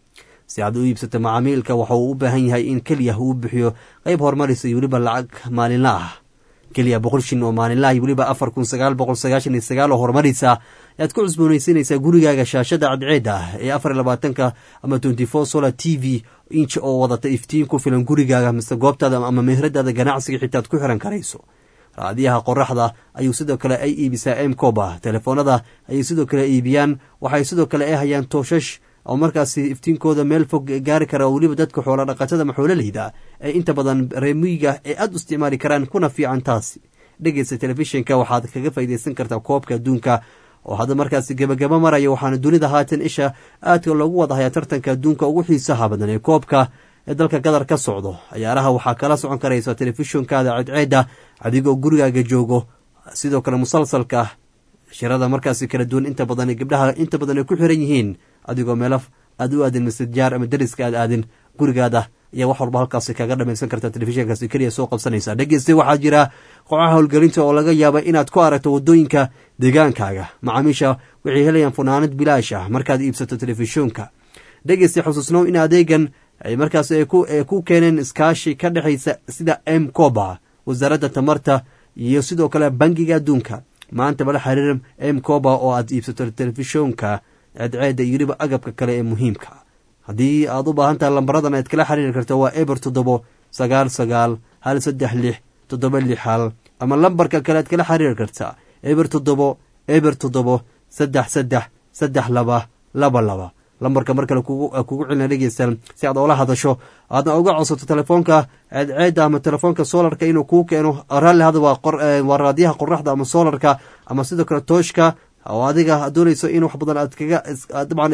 si aad u iibsato macaamiilka waxa uu u baahan yahay in keliya uu bixiyo qayb horumarisa iyo weliba lacag maalinla ah keliya boqol shin oo maalinlaha iyo weliba afar kun sagaal boqol sagaashan iyo sagaal oo horumarisa ayaad ku cusboonaysiinaysaa gurigaaga shaashada cadceeda ah ee afar iyo labaatanka ama twenty four solar t v inch oo wadata iftiin ku filan gurigaaga mise goobtaada ama meheradaada ganacsiga xitaad ku xiran karayso. raadiyaha qoraxda ayuu sidoo kale ay iibisaa m coba telefoonada ayay sidoo kale iibiyaan. waxay sidoo kale ay hayaan tooshash oo markaasi iftiinkooda meel fog gaari kara oo weliba dadka xoola dhaqatada maxoololeyda ee inta badan reemiyiga ee aada u isticmaali karaan kuna fiican taasi. dhegeysta telefishinka waxaad kaga faa'iidaysan kartaa koobka adduunka oo hadda markaasi gebagaba maraya waxaana dunida haatan isha aadka loogu wadahayaa tartanka adduunka ugu xiisaha badan ee koobka ee dalka qatar ka socdo. ciyaaraha waxaa kala socon karaysa telefishinkaada cadceeda adigoo gurigaaga joogo. sidoo kale musalsalka shirada markaasi kala duwan inta badan gabdhaha inta badan ay ku xiran yihiin adigoo meelo aad u aadin masjaar ama dariska aad aadin gurigaada ayaa wax walba halkaasi kaga dhamaysan karta telefishinkaasi keliya soo qabsanaysa. dhegeyste waxaa jira qocaha howlgelinta oo laga yaaba inaad ku aragto wadooyinka deegaankaaga. macaamiisha waxay helayaan funaanad bilaash ah markaad iibsato telefishinka. dhegeyste xusuusnow in adeegan ay markaas ku keeneen iskaashi ka dhexaysa sida m coba wasaaradda tamarta iyo sidoo kale bangiga adduunka. maanta bala xiriir m coba oo aad iibsato telefishinka cadceeda iyo weliba agabka kale ee muhiimka. haddii aad u baahan tahay lambaradan aad kala xiriiri karto waa eber toddobo sagaal sagaal hal saddex lix toddoba lix hal ama lambarka kale aad kala xiriiri kartaa eber toddobo eber toddobo saddex saddex saddex laba laba laba. lambarka mar kale kugu celina dhegeysan si aad oola hadasho aadna uga codsato telefoonka cadceeda ama telefoonka solarka inuu kuu keeno. raalli hada waa raadiyaha qoraxda ama solarka ama sidoo kale tooshka oo adiga doonayso in wax badan aad kaga dabcan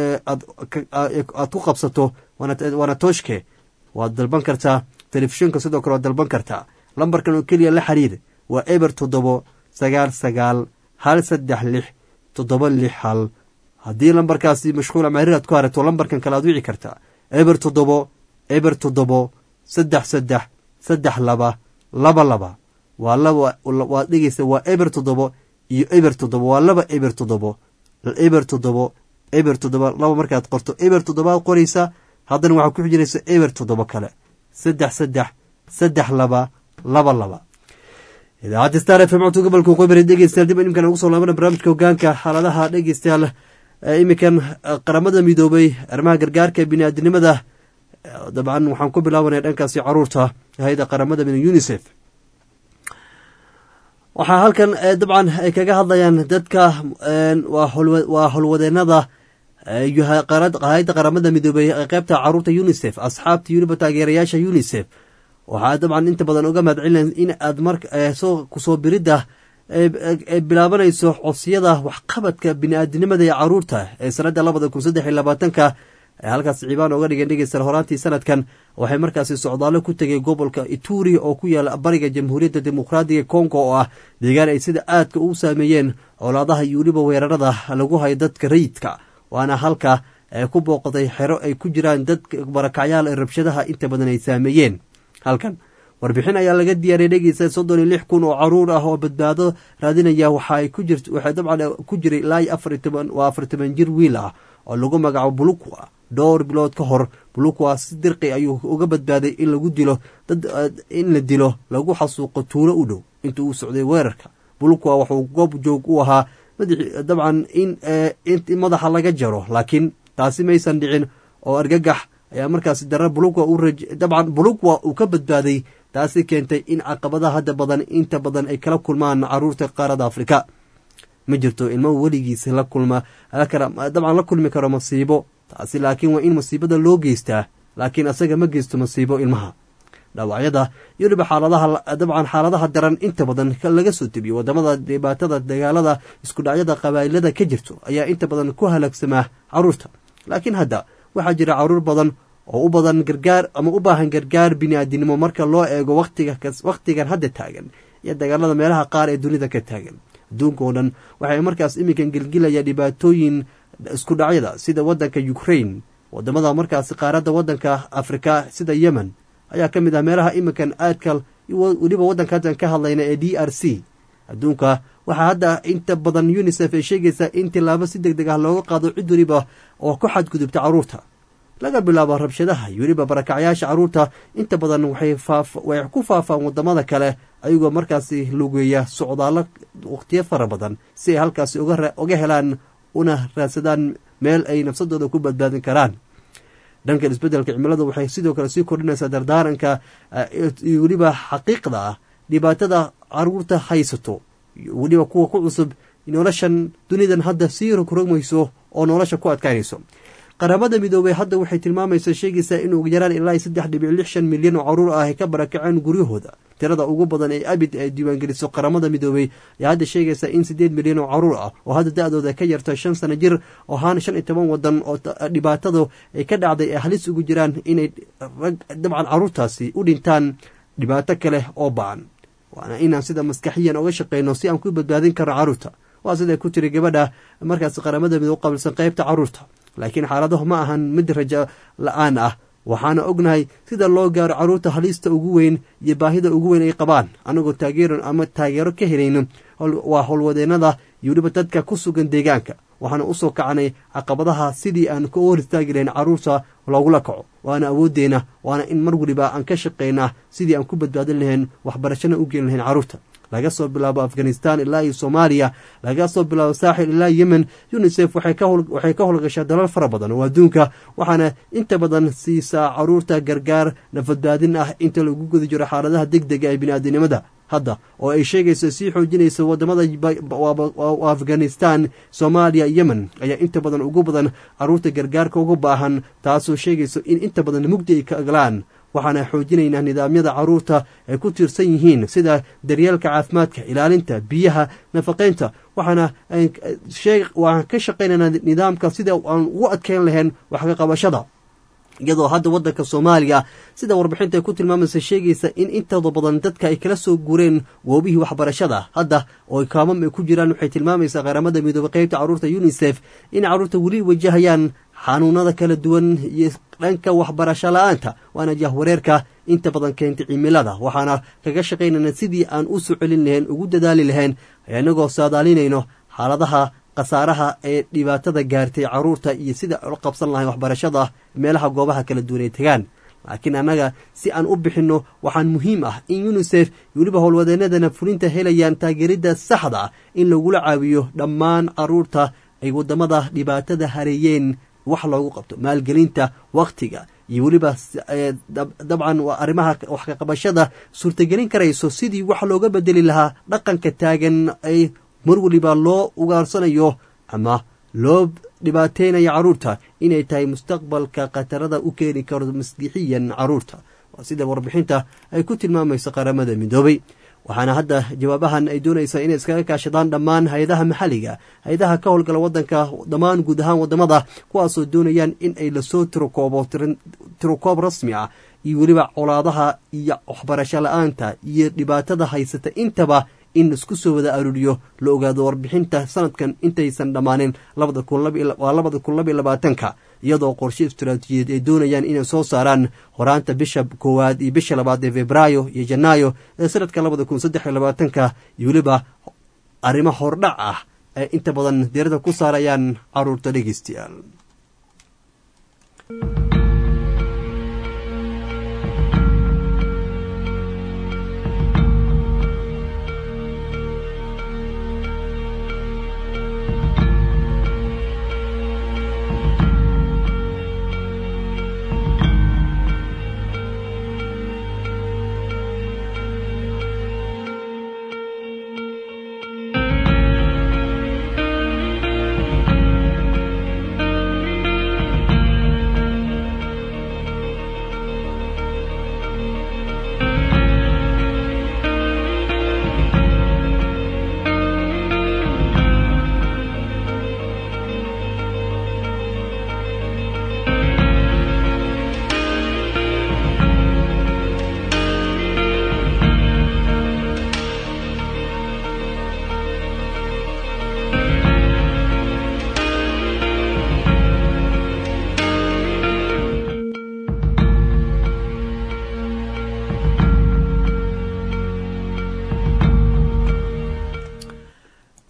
aad ku qabsato waana tooshke waad dalban kartaa. telefishinka sidoo kale waad dalban kartaa. lambarkan oo keliya la xiriir waa eber toddobo sagaal sagaal hal saddex lix toddoba lix hal. haddii lambarkaasi mashquul ama xiriir aad ku harato lambarkan kale aad wici kartaa eber toddobo eber toddobo saddex saddex saddex laba laba laba. waa laba waad dhegeysa waa eber toddobo iyo eber toddobo waa laba eber toddobo eber toddobo eber toddoba laba markaad qorto eber toddobaad qoraysa haddana waxaa ku xijiraysa eber toddobo kale saddex saddex saddex laba laba laba. idaacadda star f m codka gobolka qoybari dhegeystayaal dib iminkan ugu soo laabana barnaamijka hogaanka xaaladaha dhegeystayaal iminkan qaramada midoobay arrimaha gargaarka biniaadinimada dabcan waxaan ku bilaabanaya dhankaasi caruurta hay-ada qaramada midoobe unisef. waxaa halkan dabcan ay kaga hadlayaan dadka waa howlwadeenada hay-adda qaramada midoobey ee qaybta caruurta unisef asxaabta weliba taageerayaasha unisef. waxaa dabcan inta badan uga mahadcelinayn in aad markusoo kusoo biridda ay bilaabanayso codsiyada waxqabadka bini-aadinimada ee caruurta ee sanadda labada kun saddex iyo labaatanka halkaas ciibaan oga dhigeen dhegeysta horaantii sanadkan waxay markaasi socdaalo ku tegay gobolka ituri oo ku yaala bariga jamhuuriyadda dimuqraadiga congo oo ah deegaan ay sida aadka u saameeyeen colaadaha iyo weliba weerarada lagu hayo dadka rayidka. waana halka ku booqday xero ay ku jiraan dad barakacyaal ee rabshadaha inta badan ay saameeyeen. halkan warbixin ayaa laga diyaariyay dhegeysa soddon iyo lix kun oo caruur ah oo badbaado raadinaya waxaay ku jirt waxay dabcan ku jiray ilaa afar iyo toban waa afar toban jir wiil ah oo lagu magacaabo bulukwa. dhowr bilood ka hor bulukwa si dirqi ayuu uga badbaaday in lagu dilo dad in la dilo lagu xasuuqo tuulo u dhow inta uu socday weerarka. bulukwa wuxuu goob joog u ahaa dabcan in in madaxa laga jaro laakiin taasi maysan dhicin oo argagax ayaa markaasi dara bulukwa u dabcan bulukwa uu ka badbaaday. taasi keentay in caqabadaha hadda badan inta badan ay kala kulmaan caruurta qaarada afrika. ma jirto ilmo weligiis la kulma dabcan la kulmi karo masiibo taasi laakiin waa in masiibada loo geystaa laakiin asaga ma geysto masiibo ilmaha. dhaawacyada iyo weliba xaaladaha dabcan xaaladaha daran inta badan laga soo debiyo wadamada dhibaatada dagaalada isku dhacyada qabaa'ilada ka jirto ayaa inta badan ku halaagsamaa caruurta laakiin hadda waxaa jira caruur badan oo u badan gargaar ama u baahan gargaar bini'aadinimo marka loo eego waqtiga waqtigan hadda taagan iyo dagaalada meelaha qaar ee dunida ka taagan adduunka oo dhan waxay markaas iminkan gelgilaya dhibaatooyin isku dhacyada sida wadanka ukraine wadamada markaas qaaradda wadanka afrika sida yemen ayaa ka mid ah meelaha iminkan aadka weliba wadanka haddan ka hadlayna ee d r c adduunka waxaa hadda inta badan unisef ay sheegaysaa in tilaabo si deg deg ah looga qaado cid weliba oo ku xadgudubta caruurta laga bilaabo rabshadaha iyo weliba barakacyaasha caruurta inta badan waxay ku faafaan wadamada kale ayagoo markaasi lugeeya socdaallo waqtiyo fara badan si ay halkaasi uga helaan una raadsadaan meel ay nafsadooda ku badbaadin karaan dhankan isbeddelka cimilada waxay sidoo kale sii kordhinaysaa dardaaranka iyo weliba xaqiiqda ah dhibaatada caruurta haysato weliba kuwa ku cusub noloshan dunidan hadda sii rogrogmayso oo nolosha ku adkaynayso qaramada midoobey hadda waxay tilmaamaysaa sheegaysaa in ugu yaraan ilaa saddex dhibic lix shan milyan oo caruur ah ay ka barakaceen guryahooda tirada ugu badan ee abid ay diiwaangeliso qaramada midoobey ayaa hadda sheegaysaa in siddeed milyan oo caruur ah oo hadda da-dooda ka yarta shan sano jir oo ahaan shan iyo toban wadan oo dhibaatadu ay ka dhacday ay halis ugu jiraan inay rag dabcan caruurtaasi u dhintaan dhibaato kale oo ba-an waana inaan sida maskaxiyan oga shaqeyno si aan ku badbaadin karno caruurta waa siday ku tiri gabadha markaas qaramada midoobe qabilsan qaybta caruurta laakiin xaaladahu ma ahan mid rajo la-aan ah waxaana ognahay sida loo gaaro caruurta halista ugu weyn iyo baahida ugu weyn ay qabaan anagoo taageero ama taageero ka helayno waa howlwadeenada iyo weliba dadka ku sugan deegaanka waxaana usoo kacanay caqabadaha sidii aan ka hor istaagi lahayn caruurta loogula kaco waana awooddeena waana in mar weliba aan ka shaqaynaa sidii aan ku badbaadin lahayn waxbarashana u geelin lahayn caruurta laga soo bilaabo afghanistan ilaa iyo soomaaliya laga soo bilaabo saaxil ilaa yemen unisef waxay ka howlgashaa dalal fara badan oo adduunka waxaana inta badan siisaa caruurta gargaar nafadbaadin ah inta lagu guda jiro xaaladaha deg dega ee bini'aadanimada hadda oo ay sheegayso sii xoojinaysa wadamada afghanistan soomaaliya yemen ayaa inta badan ugu badan caruurta gargaarka ugu baahan taasoo sheegayso in inta badan mugdi ay ka aglaan waxaana xoojinaynaa nidaamyada caruurta ay ku tiirsan yihiin sida daryeelka caafimaadka ilaalinta biyaha nafaqaynta waxaana waan ka shaqaynaynaa nidaamka sida aan ugu adkeyn lahayn wax ka qabashada iyadoo hadda wadanka soomaaliya sida warbixinta ay ku tilmaamaysa sheegaysa in intooda badan dadka ay kala soo guureen goobihii waxbarashada hadda oo kaamam ay ku jiraan waxay tilmaamaysaa qaramada midoobe qaybta caruurta unisef in caruurta weli wajahayaan xanuunada kala duwan iyo dhanka waxbarasho la-aanta waana jahwareerka inta badan keentay cimilada waxaana kaga shaqaynayna sidii aan u soo celin lahayn ugu dadaali lahayn inagoo saadaalinayno xaaladaha khasaaraha ee dhibaatada gaartay caruurta iyo sida u qabsan lahayn waxbarashada meelaha goobaha kala duwan ay tagaan laakiin annaga si aan u bixinno waxaan muhiim ah in unisef weliba howlwadeenadana fulinta helayaan taageeridda saxda ah in lagula caawiyo dhammaan caruurta ay wadamada dhibaatada hareeyeen wax loogu qabto maalgelinta wakhtiga iyo weliba dabcan waa arrimaha wax ka qabashada suurtagelin karayso sidii wax looga bedeli lahaa dhaqanka taagan ay mar weliba loo ugaarsanayo ama loo dhibaateynayo caruurta inay tahay mustaqbalka khatarada u keeni karo masgixiyan caruurta waa sida warbixinta ay ku tilmaamayso qaramada midoobay waxaana hadda jawaabahan ay doonaysaa inay iskaga kaashadaan dhammaan hay-adaha maxalliga hay-adaha ka howlgala wadanka dhammaan guud ahaan wadamada kuwaasoo doonayaan in ay lasoo tirokoobo tirokoob rasmi ah iyo weliba colaadaha iyo waxbarasho la-aanta iyo dhibaatada haysata intaba in isku soo wada aruuriyo la ogaado warbixinta sanadkan intaysan dhammaanin waa labada kun laba iyo labaatanka iyadoo qorshe istaraatiijiyeed ay doonayaan inay soo saaraan horaanta bisha koowaad iyo bisha labaad ee febraayo iyo janaayo ee sanadka labada kun saddex iyo labaatanka iyo weliba arrimo hordhac ah ee inta badan diirada ku saarayaan caruurta dhegeystayaal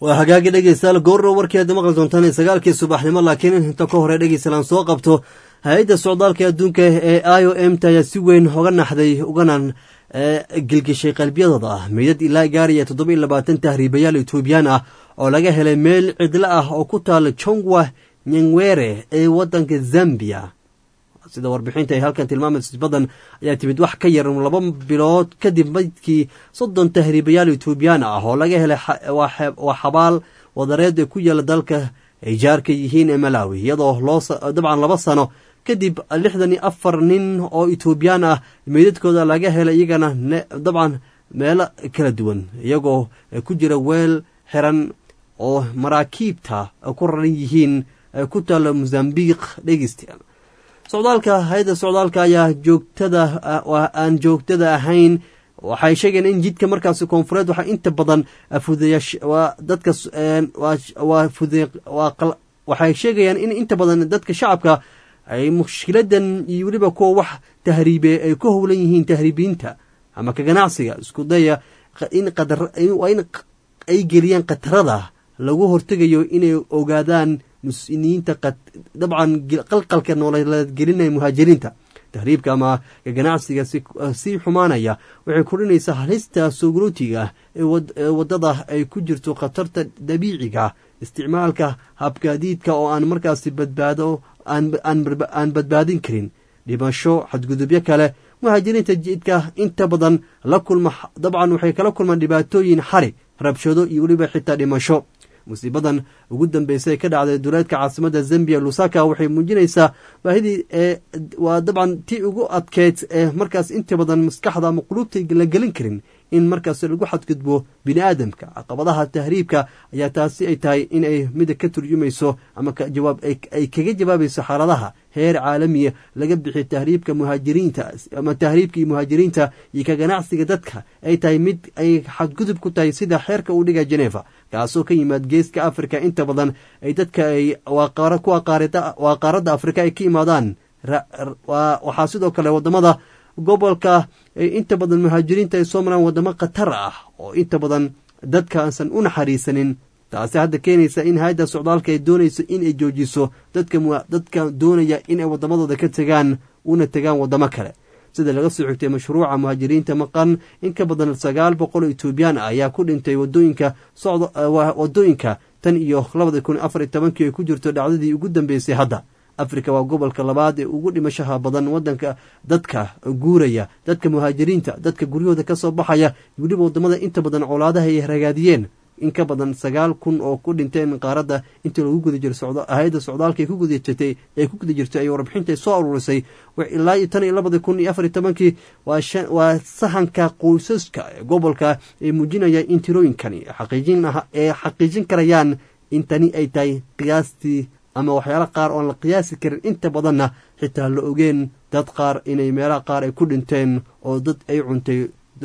waa hagaagi dhegeystayaal goorro warkeeda maqli doontaan sagaalkii subaxnimo laakiin inta ka hore dhegeystayaal soo qabto hay-adda socdaalka adduunka ee I O M ta ayaa si weyn uga naxday uganan gilgishay qalbiyadooda ah meydad ilaa gaaraya toddoba iyo labaatan tahriibayaal etoobiyaan ah oo laga helay meel cidlo ah oo ku taala Chongwa Nyangwere ee waddanka Zambia sida warbixinta ay halkan tilmaamayso badan ayaa timid wax ka yar laba bilood kadib markii soddon tahriibayaal Etoobiyaan ah oo laga helay waa xabaal wadareed ku yaala dalka ay jaarka yihiin ee Malawi iyadoo loo dabcan laba sano kadib lixdan iyo afar nin oo Etoobiyaan ah meedadkooda laga helay iyagana dabcan meel kala duwan iyagoo ku jira weel xiran oo maraakiibta ku raran yihiin ku taala Mozambique dhegeystayaal socdaalka hay'adda socdaalka ayaa joogtada aan joogtada ahayn waxay sheegeen in jidka markaas koonfureed waxa inta badan fudeeyash waa dadka waa fudeeq waa waxay sheegayaan in inta badan dadka shacabka ay mushkiladan iyo waliba kuwa wax tahriibe ay ku howlan yihiin tahriibinta ama ka ganacsiga isku daya in qadar in ay geliyaan qatarada lagu hortegayo inay ogaadaan مسؤولينتا قد طبعا قلقل كنولا جلنا مهاجرينتا تهريب كما جناعسي سي حمانيا وعكورينيسا هلستا سوغروتيغا وددا اي كجرتو خطرتا دبيعيغا استعمالك هابكاديدكا او ان مركاس بدبادو ان ان ان بدبادين كرين ديماشو حدغدبيه كله مهاجرينتا جيدكا انت بدن لا كل طبعا waxay kala kulmaan dhibaatooyin xari rabshado iyo waliba xitaa dhimasho musiibadan ugu dambeysay ka dhacday duleedka caasimada Zambia Lusaka waxay muujinaysaa baahidii ee waa dabcan tii ugu adkeyd ee markaas inta badan maskaxda ama qulubta la gelin karin in markaas lagu xadgudbo bini'aadamka caqabadaha tahriibka ayaa taasi ay tahay in ay mid ka turjumayso ama ka jawaab ay kaga jawaabayso xaaladaha heer caalami laga bixi tahriibka muhaajiriinta ama tahriibka muhaajiriinta iyo ka ganacsiga dadka ay tahay mid ay xadgudub ku tahay sida xeerka uu dhigay Geneva kaasoo ka yimaad geeska Afrika inta badan ay dadka ay waaqara ku qaarada waaqarada Afrika ay ka yimaadaan waxa sidoo kale wadamada gobolka inta badan muhaajiriinta ay soo maraan wadamo qatar ah oo inta badan dadka aansan u naxariisanin taasi hadda keenaysa in hay'adda socdaalka ay doonayso in ay joojiso dadka dadka doonaya in ay wadamadooda ka tagaan una tagaan wadamo kale sida laga soo xigtay mashruuca muhaajiriinta maqan in ka badan sagaal boqol oo Etoobiyaan ayaa ku dhintay wadooyinka socdo wadooyinka tan iyo laba kun iyo afar iyo toban ay ku jirto dhacdadii ugu dambeysay hadda Afrika waa gobolka labaad ee ugu dhimashaha badan wadanka dadka guuraya dadka muhaajiriinta dadka guryahooda ka soo baxaya waliba wadamada inta badan colaadaha ay ragaadiyeen in ka badan sagaal kun oo ku dhinteen qaaradda inta lagu guda jiro socdo hay'adda socdaalka ay ku guda jirtay ay ku guda jirtay ay warbixinta soo ururisay ilaa iyo tan iyo laba kun iyo afar iyo toban waa waa sahanka qoysaska gobolka ee muujinaya in tirooyinkani xaqiijin ee xaqiijin karayaan in tani ay tahay qiyaastii ama waxyaalo qaar oo la qiyaasi karin inta badanna xitaa la ogeen dad qaar inay meelaha qaar ay ku dhinteen oo dad ay cuntay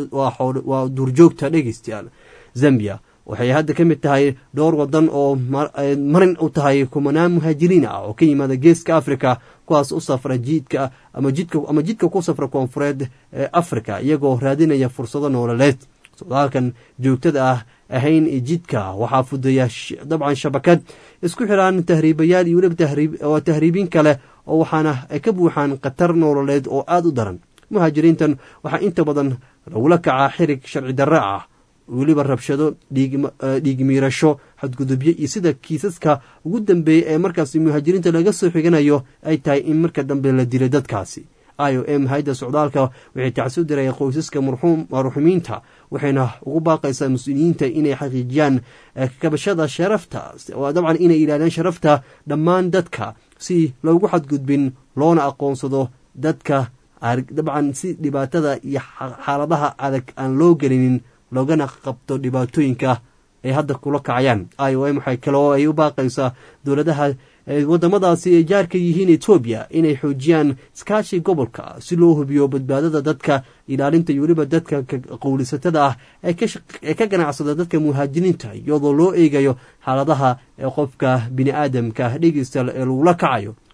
waa duurjoogta dhegeystayaal Zambia waxay hadda ka mid tahay dhowr wadan oo marin u tahay kumanaan muhaajiriin ah oo ka yimaada geeska Afrika kuwaas u safra jidka ama jidka ama jidka ku safra koonfureed ee Afrika iyagoo raadinaya fursado nololeed socdaalkan joogtada ah ahayn jidka waxaa fudeeya dabcan shabakad isku xiraan tahriibayaal iyo waliba tahriib oo tahriibin kale oo waxaana ay ka buuxaan qatar nololeed oo aad u daran muhaajiriintan waxa inta badan lagula kacaa xirig sharci darro ah waliba rabshado dhiig miirasho xadgudubyo iyo sida kiisaska ugu dambeeyay ee markaas muhaajiriinta laga soo xiganayo ay tahay in marka dambe la dilay dadkaasi I O M hay'adda socdaalka waxay tacsiin diray qoysaska marxuum marxuumiinta waxayna ugu baaqaysaa mas'uuliyiinta inay xaqiijiyaan kabashada sharafta oo dabcan inay ilaaliyaan sharafta dhammaan dadka si loogu xadgudbin loona aqoonsado dadka dabcan si dhibaatada iyo xaaladaha adag aan loo gelinin loogana qabto dhibaatooyinka ay hadda kula kacayaan I O M waxay kaloo ay u baaqaysaa dowladaha wadamadaasi ay jaarka yihiin Ethiopia inay xoojiyaan iskaashi gobolka si loo hubiyo badbaadada dadka ilaalinta iyo waliba dadka qowlisatada ah ee ka ganacsada dadka muhaajiriinta iyadoo loo eegayo xaaladaha qofka bini'aadamka dhigista ee lagu la kacayo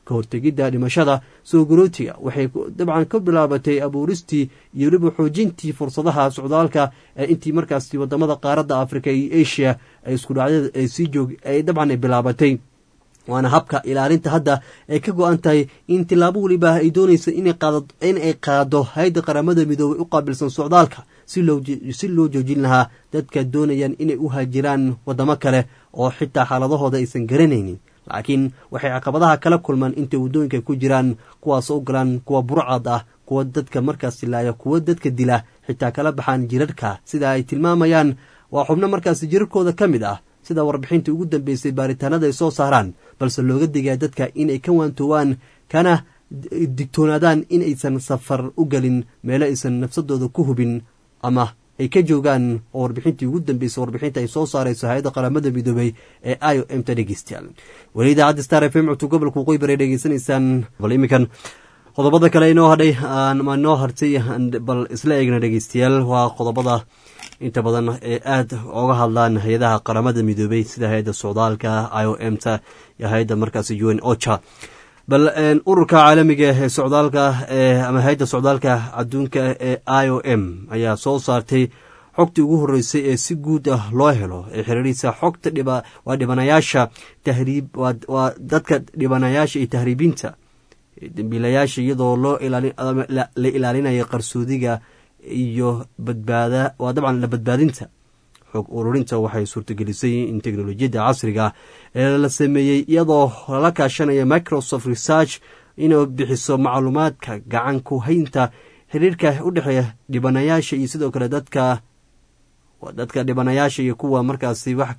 ka hortegidda dhimashada soo garootiga waxay dabcan ka bilaabatay abuuristii iyo weliba xoojintii fursadaha socdaalka ee intii markaasi wadamada qaaradda africa iyo asia ay isku dhacdada ay sii joog ay dabcan ay bilaabatay waana habka ilaalinta hadda ay ka go-an tahay in tilaabo weliba ay doonaysa in ay qaado hay-adda qaramada midoobay u qaabilsan socdaalka si loo joojin lahaa dadka doonayaan inay u haajiraan wadamo kale oo xitaa xaaladahooda aysan garanaynin laakiin waxay caqabadaha kala kulmaan intay waddooyinka ku jiraan kuwaas u galaan kuwa burcad ah kuwa dadka markaas laaya kuwa dadka dila xitaa kala baxaan jirarhka sida ay tilmaamayaan waa xubno markaasi jirarkooda ka mid ah sida warbixintii ugu dambeysay baaritaanada ay soo saaraan balse looga digaya dadka inay ka waantoowaan kana digtoonaadaan in aysan safar u gelin meelo aysan nafsadooda ku hubin ama ay ka joogaan oo warbixintii ugu dambeysay warbixinta ay soo saarayso hay-adda qaramada midoobay ee i o m ta dhegeystayaal weli idaacadda star f m codka gobolka waqooyi bari dhegeysanaysaan bal iminkan qodobada kale inoo hadhay ma noo hartay bal isla eegna dhegeystayaal waa qodobada inta badan ee aada oga hadlaan hay-adaha qaramada midoobay sida hay-adda socdaalka i o m ta iyo hay-adda markaasi u n ocha bal ururka caalamiga ee socdaalka ama hay-adda socdaalka adduunka ee i o m ayaa soo saartay xogtii ugu horeysay ee si guud ah loo helo ee xiriirisa xogta waa dhibanayaasha tahriib waa dadka dhibanayaasha iyo tahriibinta dambiilayaasha iyadoo loo la ilaalinayo qarsoodiga iyo badbaada waa dabcan la badbaadinta xog ururinta waxay suurtagelisay in teknolojiyadda casriga ee la sameeyey iyadoo lala kaashanaya microsoft research inuu bixiso macluumaadka gacan ku haynta xiriirka u dhexeeya dhibanayaasha iyo sidoo kale dadka dadka dhibanayaasha iyo kuwa markaasi wax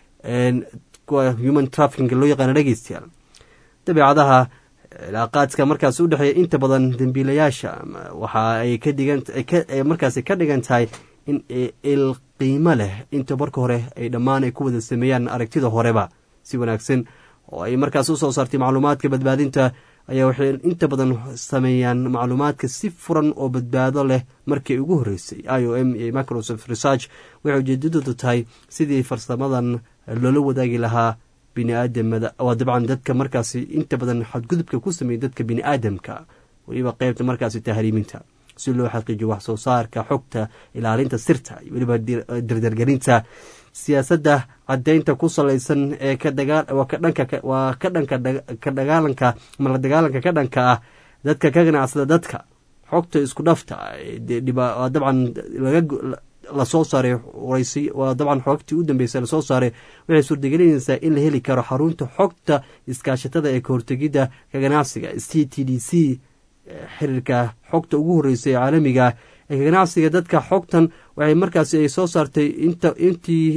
kuwa human trafficking loo yaqaano dhegeystayaal dabeecadaha cilaaqaadka markaas u dhexeeya inta badan dambiilayaasha waxa ay ka dhigan markaasi ka dhigan tahay in il qiimo leh inta marka hore ay dhammaan ay ku wada sameeyaan aragtida horeba si wanaagsan oo ay markaas u soo saartay macluumaadka badbaadinta ayaa waxay inta badan sameeyaan macluumaadka si furan oo badbaado leh markii ugu horeysay i o m iyo microsoft research waxay ujeedadoodu tahay sidii farsamadan loola wadaagi lahaa biniaadamada waa dabcan dadka markaasi inta badan xadgudubka ku sameeyay dadka biniaadamka weliba qeybta markaasi tahriiminta si loo xaqiijiyo wax soo saarka xogta ilaalinta sirta iyo weliba dardargelinta siyaasadda caddaynta ku salaysan ee ka dagaal waa ka dhanka waa ka dhanka ka dagaalanka mala dagaalanka ka dhanka ah dadka ka ganacsada dadka xogta isku dhafta waa dabcan laga lasoo saaray waraysi waa dabcan xogtii u dambeysay lasoo saaray waxay suurtagelinaysaa in la heli karo xarunta xogta iskaashatada ee kahortegidda ka ganacsiga c t d c xiriirka xogta ugu horeysay ee caalamiga ee kaganacsiga dadka xogtan waxay markaasi ay soo saartay inta intii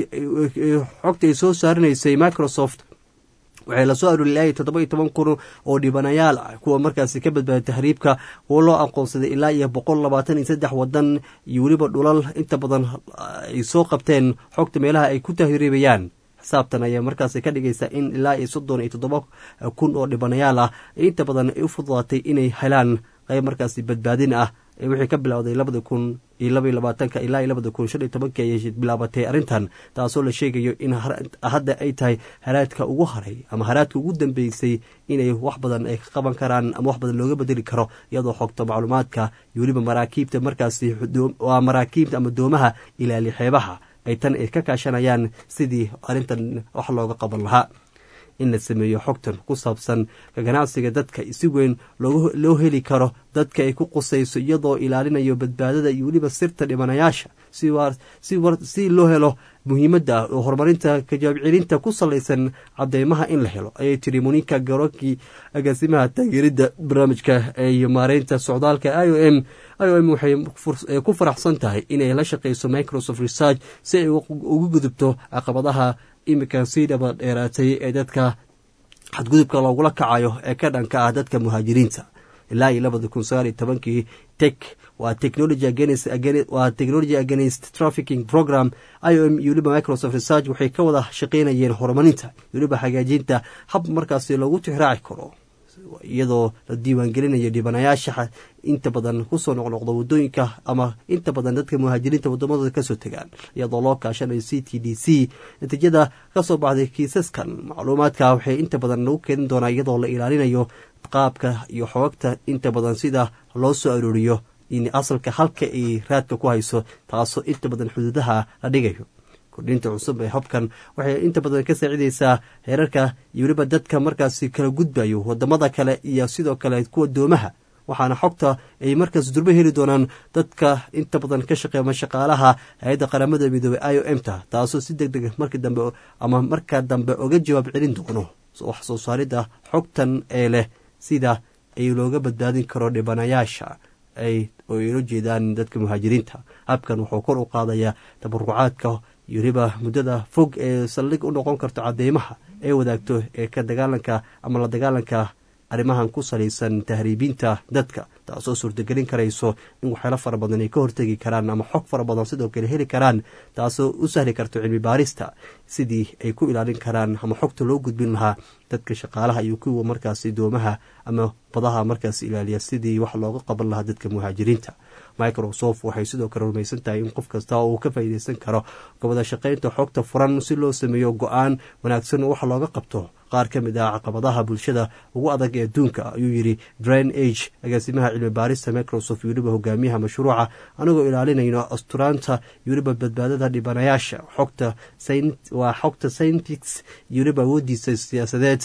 xogta ay soo saarinaysay microsoft waxay lasoo aruurilayay toddoba iyo toban kun oo dhibanayaal ah kuwa markaasi ka badbaaday tahriibka kuwa loo aqoonsaday ilaa iyo boqol labaatan iyo saddex wadan iyo weliba dhulal inta badan ay soo qabteen xogta meelaha ay ku tahriibayaan xisaabtan ayaa markaasi ka dhigaysa in ilaa iyo soddon iyo toddoba kun oo dhibanayaal ah inta badan ay u fududaatay inay helaan qayb markaasi badbaadin ah wixii ka bilowday labada kun iyo laba iyo labaatanka ilaa iyo labada kun shan iyo tobanka ayay bilaabatay arrintan taasoo la sheegayo in hadda ay tahay haraadka ugu haray ama haraadka ugu dambeysay inay wax badan ay ka qaban karaan ama wax badan looga bedeli karo iyadoo xogta macluumaadka iyo weliba maraakiibta markaasi waa maraakiibta ama doomaha ilaali xeebaha ay tan ay ka kaashanayaan sidii arrintan wax looga qaban lahaa in la sameeyo xogtan ku saabsan ka ganacsiga dadka si weyn loo heli karo dadka ay ku qusayso iyadoo ilaalinayo badbaadada iyo weliba sirta dhibanayaasha si loo helo muhiimadda oo horumarinta kajawaab celinta ku salaysan cadeymaha in la helo ayay tiri monika garoki agaasimaha taageeridda barnaamijka iyo maareynta socdaalka i o m i o m waxay ku faraxsan tahay inay la shaqeyso microsoft research si ay ugu gudubto caqabadaha iminka sii dhaba dheeraatay ee dadka xadgudubka loogula kacayo ee ka dhanka ah dadka muhaajiriinta ilaa iyo labada kun sagaal iyo tobankii tech waa technology against waa technology against trafficking program i o m iyo weliba microsoft research waxay ka wada shaqeynayeen horumarinta weliba hagaajinta hab markaasi loogu tixraaci karo iyadoo la diiwaangelinayo dhibanayaasha inta badan kusoo noqnoqda wadooyinka ama inta badan dadka muhaajiriinta wadamadooda kasoo tegaan iyadoo loo kaashanayo c t d c natiijada kasoo baxday kiisaskan macluumaadka waxay inta badan lagu keenin doonaa iyadoo la ilaalinayo qaabka iyo xogagta inta badan sida loo soo arooriyo in asalka halka ay raadka ku hayso, taasoo inta badan xuduudaha la dhigayo. kordhinta cusub ee habkan waxay inta badan ka saacidaysaa heerarka iyo weliba dadka markaasi kala gudbayo wadamada kale iyo sidoo kale kuwa doomaha, waxaana xogta ay markaas durbo heli doonaan dadka inta badan ka shaqeema shaqaalaha hay-adda qaramada midoobey i o m ta, taasoo si deg deg markii dambe ama markaa dambe oga jawaab celin doono wax soo saaridda xogtan ee leh sida ay looga badbaadin karo dhibanayaasha ay oo ilo jeedaan dadka muhaajiriinta. habkan wuxuu kor u qaadayaa tabarucaadka iyo weliba muddada fog ee saldhig u noqon karto cadeymaha ee wadaagto ee ka dagaalanka ama la dagaalanka arrimahan ku salaysan tahriibinta dadka, taasoo suurtagelin karayso in waxyaalo fara badan ay ka hortegi karaan ama xog fara badan sidoo kale heli karaan, taasoo u sahli karto cilmi baarista sidii ay ku ilaalin karaan ama xogta loo gudbin lahaa dadka shaqaalaha iyo kuwa markaasi doomaha ama badaha markaas ilaaliya sidii wax looga qaban lahaa dadka muhaajiriinta. microsoft waxay sidoo kale rumaysan tahay in qof kasta uu ka faa'iidaysan karo gobada shaqaynta xogta furan si loo sameeyo go-aan wanaagsan oo wax looga qabto qaar ka mid ah caqabadaha bulshada ugu adag ee adduunka, ayuu yidhi Drain Age, agaasimaha cilmi baarista Microsoft iyo weliba hogaamiyaha mashruuca. anigoo ilaalinayno asturaanta iyo weliba badbaadada dhibanayaasha xogta waa xogta scientists iyo weliba awoodiisa siyaasadeed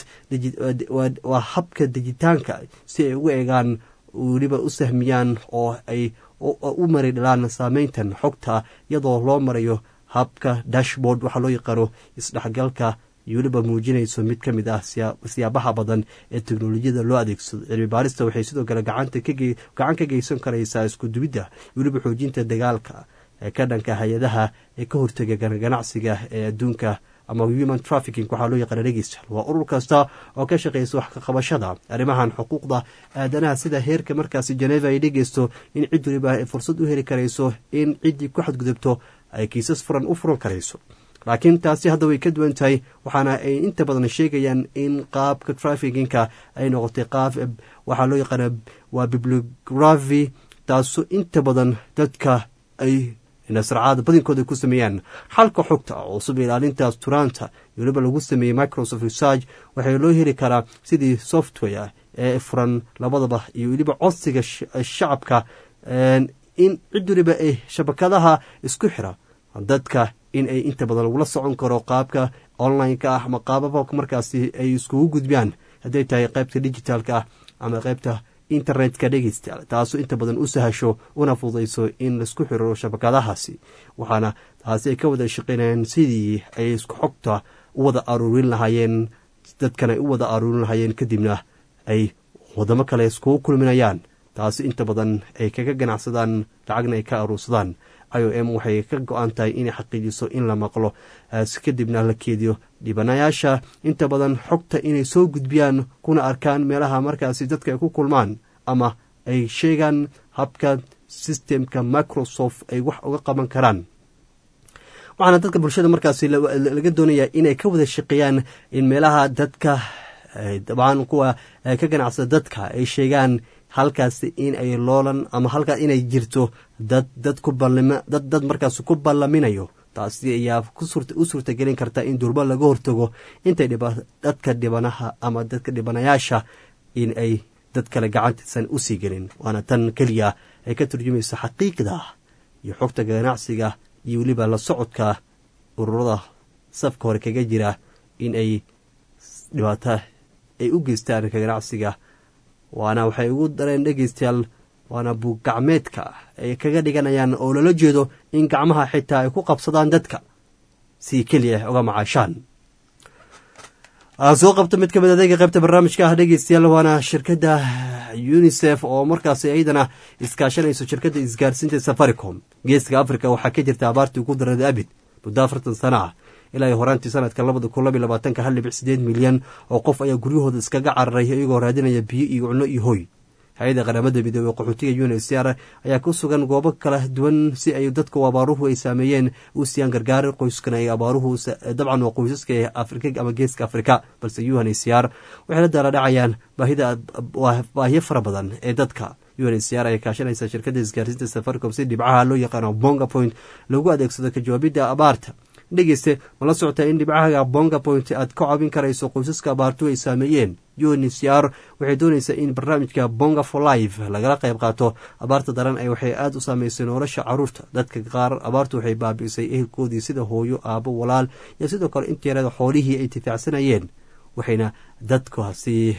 waa habka dijitaanka si ay ugu eegaan weliba u sahmiyaan oo ay u mari dhalaan saameyntan xogta iyadoo loo marayo habka dashboard waxaa loo yaqaano isdhexgalka iyo weliba muujinayso mid ka mid ah siyaabaha badan ee teknolojiyada loo adeegsado. cilmi baarista waxay sidoo kale gacan ka geysan karaysaa isku dubidda iyo weliba xoojinta dagaalka ee ka dhanka hay-adaha ee ka hortega ganacsiga ee adduunka ama human trafficking waxaa loo yaqaana register. waa urur kasta oo ka shaqeysa wax ka qabashada arrimahan xuquuqda aadanaha sida heerka markaasi Geneva ay dhegeysto in cid waliba ay fursad u heli karayso in ciddii ku xadgudubto ay kiisas furan u furan karayso. laakiin taasi hadda way ka duwan tahay, waxaana ay inta badan sheegayaan in qaabka traffickinka ay noqotay qaab waxaa loo yaqaana waa bibliography, taasoo inta badan dadka ay nasracaada badinkooda ku sameeyaan xalka xogta cusub ilaalinta asturaanta iyo weliba lagu sameeyey Microsoft Research waxay loo heli karaa sidii software ee furan labadaba iyo weliba codsiga shacabka in cid waliba ay shabakadaha isku xira dadka in ay inta badan lagula socon karo qaabka online-ka ah ama qaababa markaasi ay iskugu gudbiyaan hadday tahay qaybta digitalka ah ama qaybta internetka dhegeystayaal, taasoo inta badan u sahasho una fududayso in laisku xiro shabakadahaasi. waxaana taasi ay ka wada shaqeynayaan sidii ay isku xogta u wada aruurin lahaayeen, dadkana ay u wada aruurin lahaayeen, kadibna ay wadamo kale iskugu kulminayaan, taasi inta badan ay kaga ganacsadaan lacagna ay ka aruursadaan. i o m waxay ka go-an tahay inay xaqiijiso in la maqlo kadibna la keediyo dhibanayaasha inta badan xogta inay soo gudbiyaan kuna arkaan meelaha markaasi dadka ay ku kulmaan ama ay sheegaan habka sistemka Microsoft ay wax uga qaban karaan. waxaana dadka bulshada markaasi laga doonayaa inay ka wada shaqeeyaan in meelaha dadka dabcan kuwa ka ganacsada dadka ay sheegaan halkaasi in ay loolan ama halkaas inay jirto dad dad ku ballama dad dad markaas ku ballaminayo, taasi ayaa u suurtagelin karta in durba laga hortago intay dadka dhibanaha ama dadka dhibanayaasha in ay dad kale gacantiisan u sii gelin. waana tan keliya ay ka turjumayso xaqiiqda iyo xogta ganacsiga iyo weliba la socodka ururada safka hore kaga jira in ay dhibaato ay u geystaan ka ganacsiga. waana waxay ugu dareen dhegeystayaal waana buug gacmeedka ay kaga dhiganayaan oo lala jeedo in gacmaha xitaa ay ku qabsadaan dadka si keliya uga macaashaan. soo qabta mid ka mid adeega qaybta barnaamijka ah dhegeystayaal, waana shirkadda unicef oo markaasi ayadana iskaashanayso shirkadda isgaarsiinta Safaricom. geeska Afrika waxaa ka jirta abaartii ugu darada abid muddo afartan sano ah ilaa ay horaantii sanadka labada kun laba iyo labaatanka hal dhibic sideed milyan oo qof ayaa guryahooda iskaga cararay iyagoo raadinaya biyo iyo cunno iyo hoy. hay-adda qaramada midoobey qaxootiga U N H C R ayaa ku sugan goobo kala duwan si ay dadka abaaruhu ay saameeyeen u siiyaan gargaar qoyskana ay abaaruhu dabcan waa qoysaska ee Afrika ama geeska Afrika, balse U N H C R waxay la daalaa dhacayaan baahida baahiyo fara badan ee dadka. U N H C R ay kaashanaysa shirkadda isgaarsiinta Safaricom si dhibcaha loo yaqaano Bonga Point lagu adeegsado ka jawaabidda abaarta. dhegeyste mala socotaa in dhibcahaga bonga point aad ka caawin karayso qoysaska abaartu ay saameeyeen u n c r waxay doonaysaa in barnaamijka bonga for life lagala qayb qaato abaarta daran ay waxay aada u saameysay nolosha caruurta dadka qaar abaartu waxay baabi'isay ehelkoodii sida hooyo aabo walaal iyo sidoo kale inteerada xoolihii ay tifaacsanayeen waxayna dadkaasi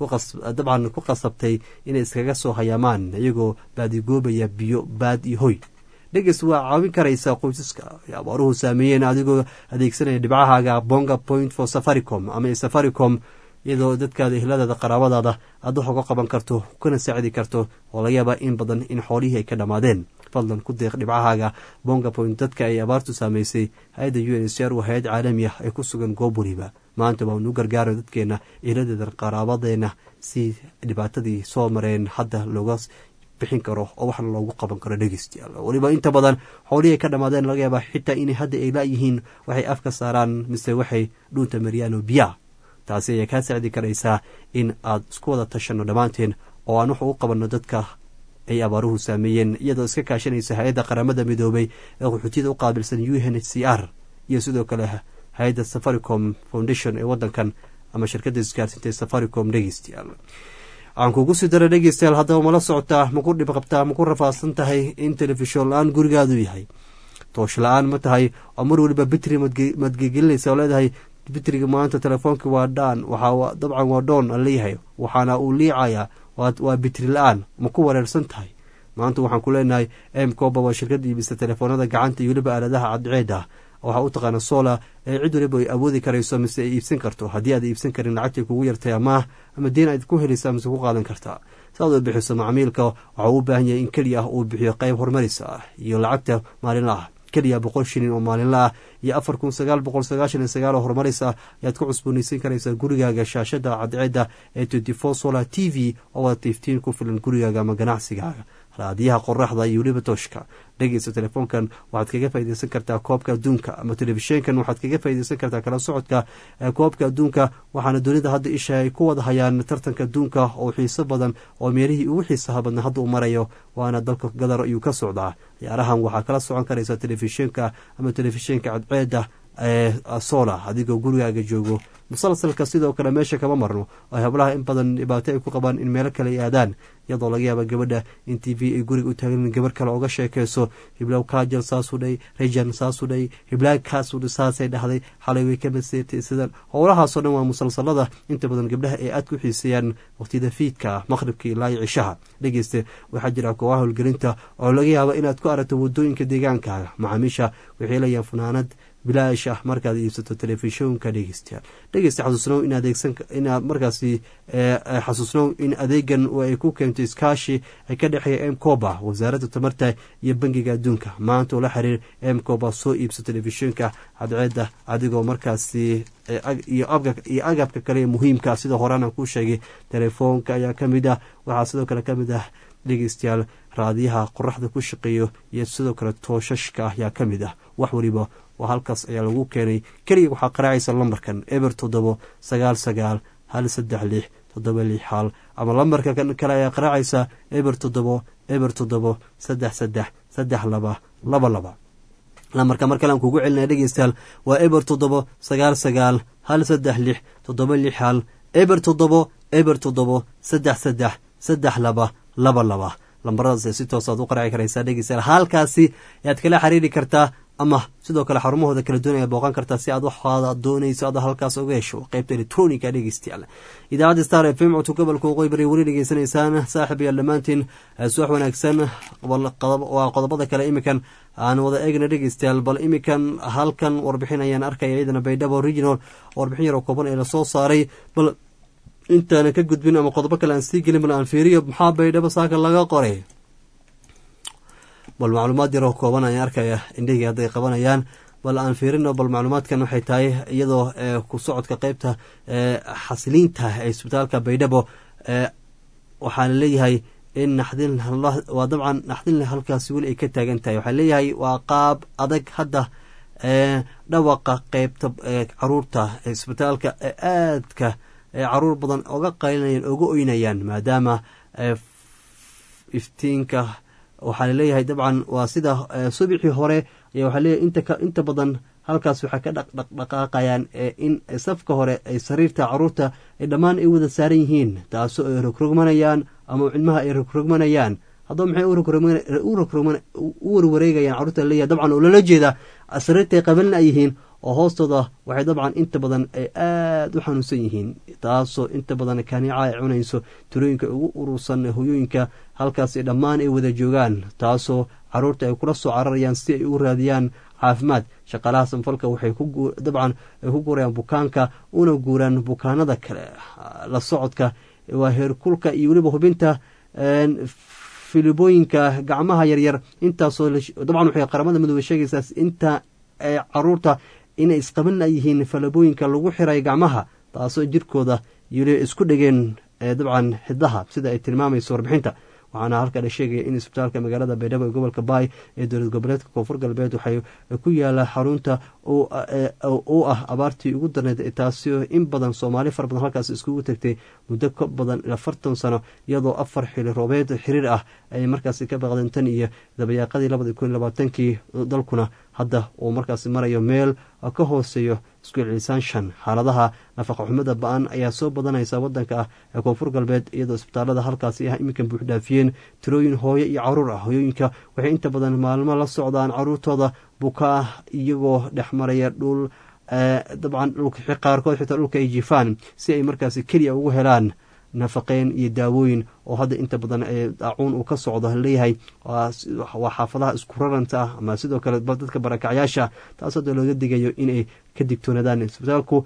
dabcan ku qasabtay inay iskaga soo hayaamaan iyagoo baadigoobaya biyo baad iyo hoy dhegeys waa caawin karaysaa qoysaska abaaruhu saameeyeen adigoo adeegsanaya dhibcahaaga bonga point for safaricom ama safaricom iyadoo dadkaada ehladaada qaraabadaada aad wax uga qaban karto kana saacidi karto oo laga yaabaa in badan in xoolihii ay ka dhammaadeen fadlan ku deeq dhibcahaaga bonga point dadka ay abaartu saameysay hay-adda u n c r waa hay-ad caalami ah ay ku sugan goob waliba maanta waanu gargaaro dadkeena ehladeeda qaraabadeena si dhibaatadii soo mareen hadda looga bixin karo oo waxna loogu qaban karo dhegeystayaal waliba inta badan xoolihii ay ka dhammaadeen laga yaabaa xitaa inay hadda ay laayihiin waxay afka saaraan mise waxay dhuunta mariyaan oo biyaa taasi ayaa kaa sacdi karaysaa in aad isku wada tashanno dhammaanteen oo aan wax u qabanno dadka ay abaaruhu saameeyeen iyadoo iska kaashanaysa hay-adda qaramada midoobay ee qaxootiyada u qaabilsan u n h c r iyo sidoo kale hay-adda safaricom foundation ee wadankan ama shirkadda isgaarsiinta safaricom dhegeystayaal aan kugu sii dara dhegeystayaal haddaba mala socotaa maku dhib qabtaa maku rafaadsan tahay in telefishon la-aan gurigaadu yahay toosh la-aan ma tahay oo mar waliba bitri madgegelinaysa oo leedahay bitriga maanta telefoonka waa dhaan waxaa dabcan waa doon a leeyahay waxaana uu liicayaa waa bitri la-aan ma ku wareersan tahay maanta waxaan ku leenahay mcoba waa shirkad iibisa telefoonada gacanta iyo weliba aaladaha cadceeda waxaa u taqaana sola ee cid waliba ay awoodi karayso mise ay iibsan karto haddii aad iibsan karin lacagtay kugu yartay amaah ama deen aad ku helaysaa mise ku qaadan kartaa saaad u bixiso macmiilka waxaa u baahan yahay in keliya ah uu bixiyo qayb horumarisa ah iyo lacagta maalinla ah keliya boqol shilin oo maalinla ah iyo afar kun sagaal boqol sagaashan iyo sagaal oo horumaraysa ayaad ku cusboonaysan karaysaa gurigaaga shaashada cadceeda ee twenty four solar t v oo wada tiftiin ku filan gurigaaga ama ganacsigaaga raadiyaha qoraxda iyo weliba tooshka dhegeysta telefoonkan waxaad kaga faaideysan kartaa koobka adduunka ama telefishinkan waxaad kaga faaideysan kartaa kala socodka koobka adduunka waxaana dunida hadda isha ay ku wada hayaan tartanka adduunka oo xiiso badan oo meelihii ugu xiisaha badna hadda u marayo waana dalka gadar ayuu ka socdaa ciyaarahan waxaa kala socon karaysaa telefishinka ama telefishinka cadceeda ee sola adigoo gurigaaga joogo musalsalka sidoo kale meesha kama marno oo hablaha in badan dhibaato ay ku qabaan in meelo kale ay aadaan iyadoo laga yaaba gabadha in t v ay guriga u taagan gabar kale oga sheekeyso hiblow kaajal saasuu dhay rejan saasuu dhay hiblaag kaasuu saasay dhahday xalay way ka maseertay sidan howlahaasoo dhan waa musalsalada inta badan gabdhaha ay aad ku xiiseeyaan waqtiyada fiidka maqhribka ilaa iyo cishaha dhegeyste waxaa jira koowaha howlgelinta oo laga yaaba inaad ku aragto wadooyinka deegaankaaga macaamiisha waxay leeyahan funaanad bilaash ah markaad iibsato telefishinka dhegeystayaal dhegeysta xasuusnow in adeegsan inaad markaasi xasuusnow in adeegan ay ku keento iskaashi ay ka dhexeeya mcoba wasaaradda tamarta iyo bangiga adduunka maanta oo la xiriir mcoba soo iibso telefishinka cadceeda adigoo markaasi iyo agabka kale ee muhiimka sida horeana ku sheegay telefoonka ayaa kamid ah waxaa sidoo kale kamid ah dhegeystayaal raadiyaha qoraxda ku shaqeeyo iyo sidoo kale tooshashka ayaa kamid ah wax waliba waa halkaas ayaa lagu keenay keliya waxaa qaraacaysa lambarkan eber toddobo sagaal sagaal hal saddex lix toddoba lix hal ama lambarka kale ayaa qaraacaysa eber toddobo eber toddobo saddex saddex saddex laba laba laba lambarka mar kale aan kugu celinaya dhegeystayaal waa eber toddobo sagaal sagaal hal saddex lix toddoba lix hal eber toddobo eber toddobo saddex saddex saddex laba laba laba lambaradaas si toosaad u qaraaci karaysaa dhegeystayaal halkaasi ayaad kala xiriiri kartaa ama sidoo kale xarumahooda kala doonaya booqan kartaa si aad waxaada doonayso aad halkaas uga hesho qaybta electronica dhegeystayaal idaacadda star f m codka gobolka waqooyi bari weli dhegeysanaysaan saaxib yaal dhammaantiin suwax wanaagsan waa qodobada kale imikan aan wada eegna dhegeystayaal bal imikan halkan warbixin ayaan arkaya iyadana baydhabo regional warbixin yar oo kooban ee lasoo saaray bal intaana ka gudbin ama qodobo kale aan sii gelin bal aan fiiriyo maxaa baydhabo saaka laga qoray bal macluumaad yaroo kooban ayaan arkaya indhahii hadday qabanayaan bal aan fiirino bal macluumaadkan waxay tahay iyadoo ku socodka qeybta xasiliinta ee isbitaalka baydhabo waxaana leeyahay in naxdin waa dabcan naxdinle halkaasi weli ay ka taagan tahay waxaa leeyahay waa qaab adag hadda dhawaqa qeybta caruurta isbitaalka aadka caruur badan oga qaylinayaan oga oynayaan maadaama iftiinka waxaa laleeyahay dabcan waa sida subixii hore ayaa waxaa leeyahay inta inta badan halkaas waxaa ka dhaqdhaqaaqayaan in safka hore ay sariirta caruurta ay dhammaan ay wada saaran yihiin taasoo ay rogrogmanayaan ama cilmaha ay rogrogmanayaan haddaba maxay u warwareegayaan carruurta leeyahay dabcan oo lala jeeda sariirtay qabalna ay yihiin oo hoostooda waxay dabcan inta badan ay aada u xanuunsan yihiin taasoo inta badan kaanica ay cunayso tirooyinka ugu urursan hoyooyinka halkaasi dhammaan ay wada joogaan taasoo caruurta ay kula soo cararayaan si ay u raadiyaan caafimaad shaqaalaha sanfalka waxay dabcan ay ku guurayaan bukaanka una guuraan bukaanada kale la socodka waa heerkulka iyo weliba hubinta filibooyinka gacmaha yaryar intaasoo dabcan waxay qaramada midoobe sheegaysaas inta ay caruurta inay isqabanla yihiin falabooyinka lagu xiray gacmaha taasoo jirkooda yoli isku dhegeen dabcan xidaha sida ay tilmaamayso warbixinta waxaana halkaa la sheegaya in isbitaalka magaalada baydhabo ee gobolka baay ee dowlad goboleedka koonfur galbeed waxay ku yaala xarunta u ah abaartii ugu darneyd taasi in badan soomaali fara badan halkaas iskugu tagtay muddo ka badan afartan sano iyadoo afar xili roobeed xiriir ah ay markaasi ka baqdeen tan iyo dabayaaqadii labada kun labaatankii dalkuna hadda uu markaasi marayo meel ka hooseeyo isku cilisaan shan xaaladaha nafaqa xumada ba-an ayaa soo badanaysa wadanka ah ee koonfur galbeed iyadoo isbitaalada halkaasi ah iminkan buuxdhaafiyeen tirooyin hooyo iyo caruur ah hooyooyinka waxay inta badan maalmo la socdaan caruurtooda bukaa iyagoo dhex maraya dhul dabcan qaarkood xitaa dhulka ay jifaan si ay markaasi keliya ugu helaan nafaqeyn iyo daawooyin oo hadda inta badan daacuun uu ka socdo leeyahay waa xaafadaha isku raranta ah ama sidoo kale dadka barakacyaasha taas hadda looga digayo inay ka digtoonaadaan isbitaalku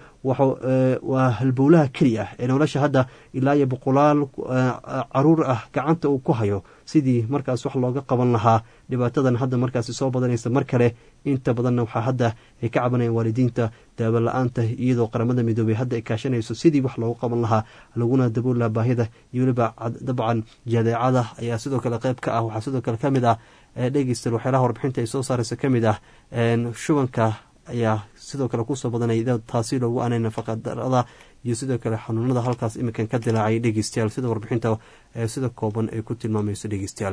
waa halbowlaha keliya ee nolosha hadda ilaa iyo boqolaal caruur ah gacanta uu ku hayo sidii markaas wax looga qaban lahaa dhibaatadan hadda markaasi soo badanaysa mar kale inta badanna waxaa hadda ay ka cabanayaan waalidiinta daawo la-aanta iyadoo qaramada midoobey hadda ay kaashanayso sidii wax loogu qaban lahaa laguna daboolaa baahida iyo weliba dabcan jadeecada ayaa sidoo kale qayb ka ah waxaa sidoo kale ka mid ah dhegeystal waxyaalaha warbixinta ay soo saaraysa ka mid ah shubanka ayaa sidoo kale kusoo badanay taasi loogu aanay nafaqa darada iyo sidoo kale xanuunada halkaas iminkan ka dilaacay dhegeystayaal sida warbixinta sida kooban ay ku tilmaamayso dhegeystayaal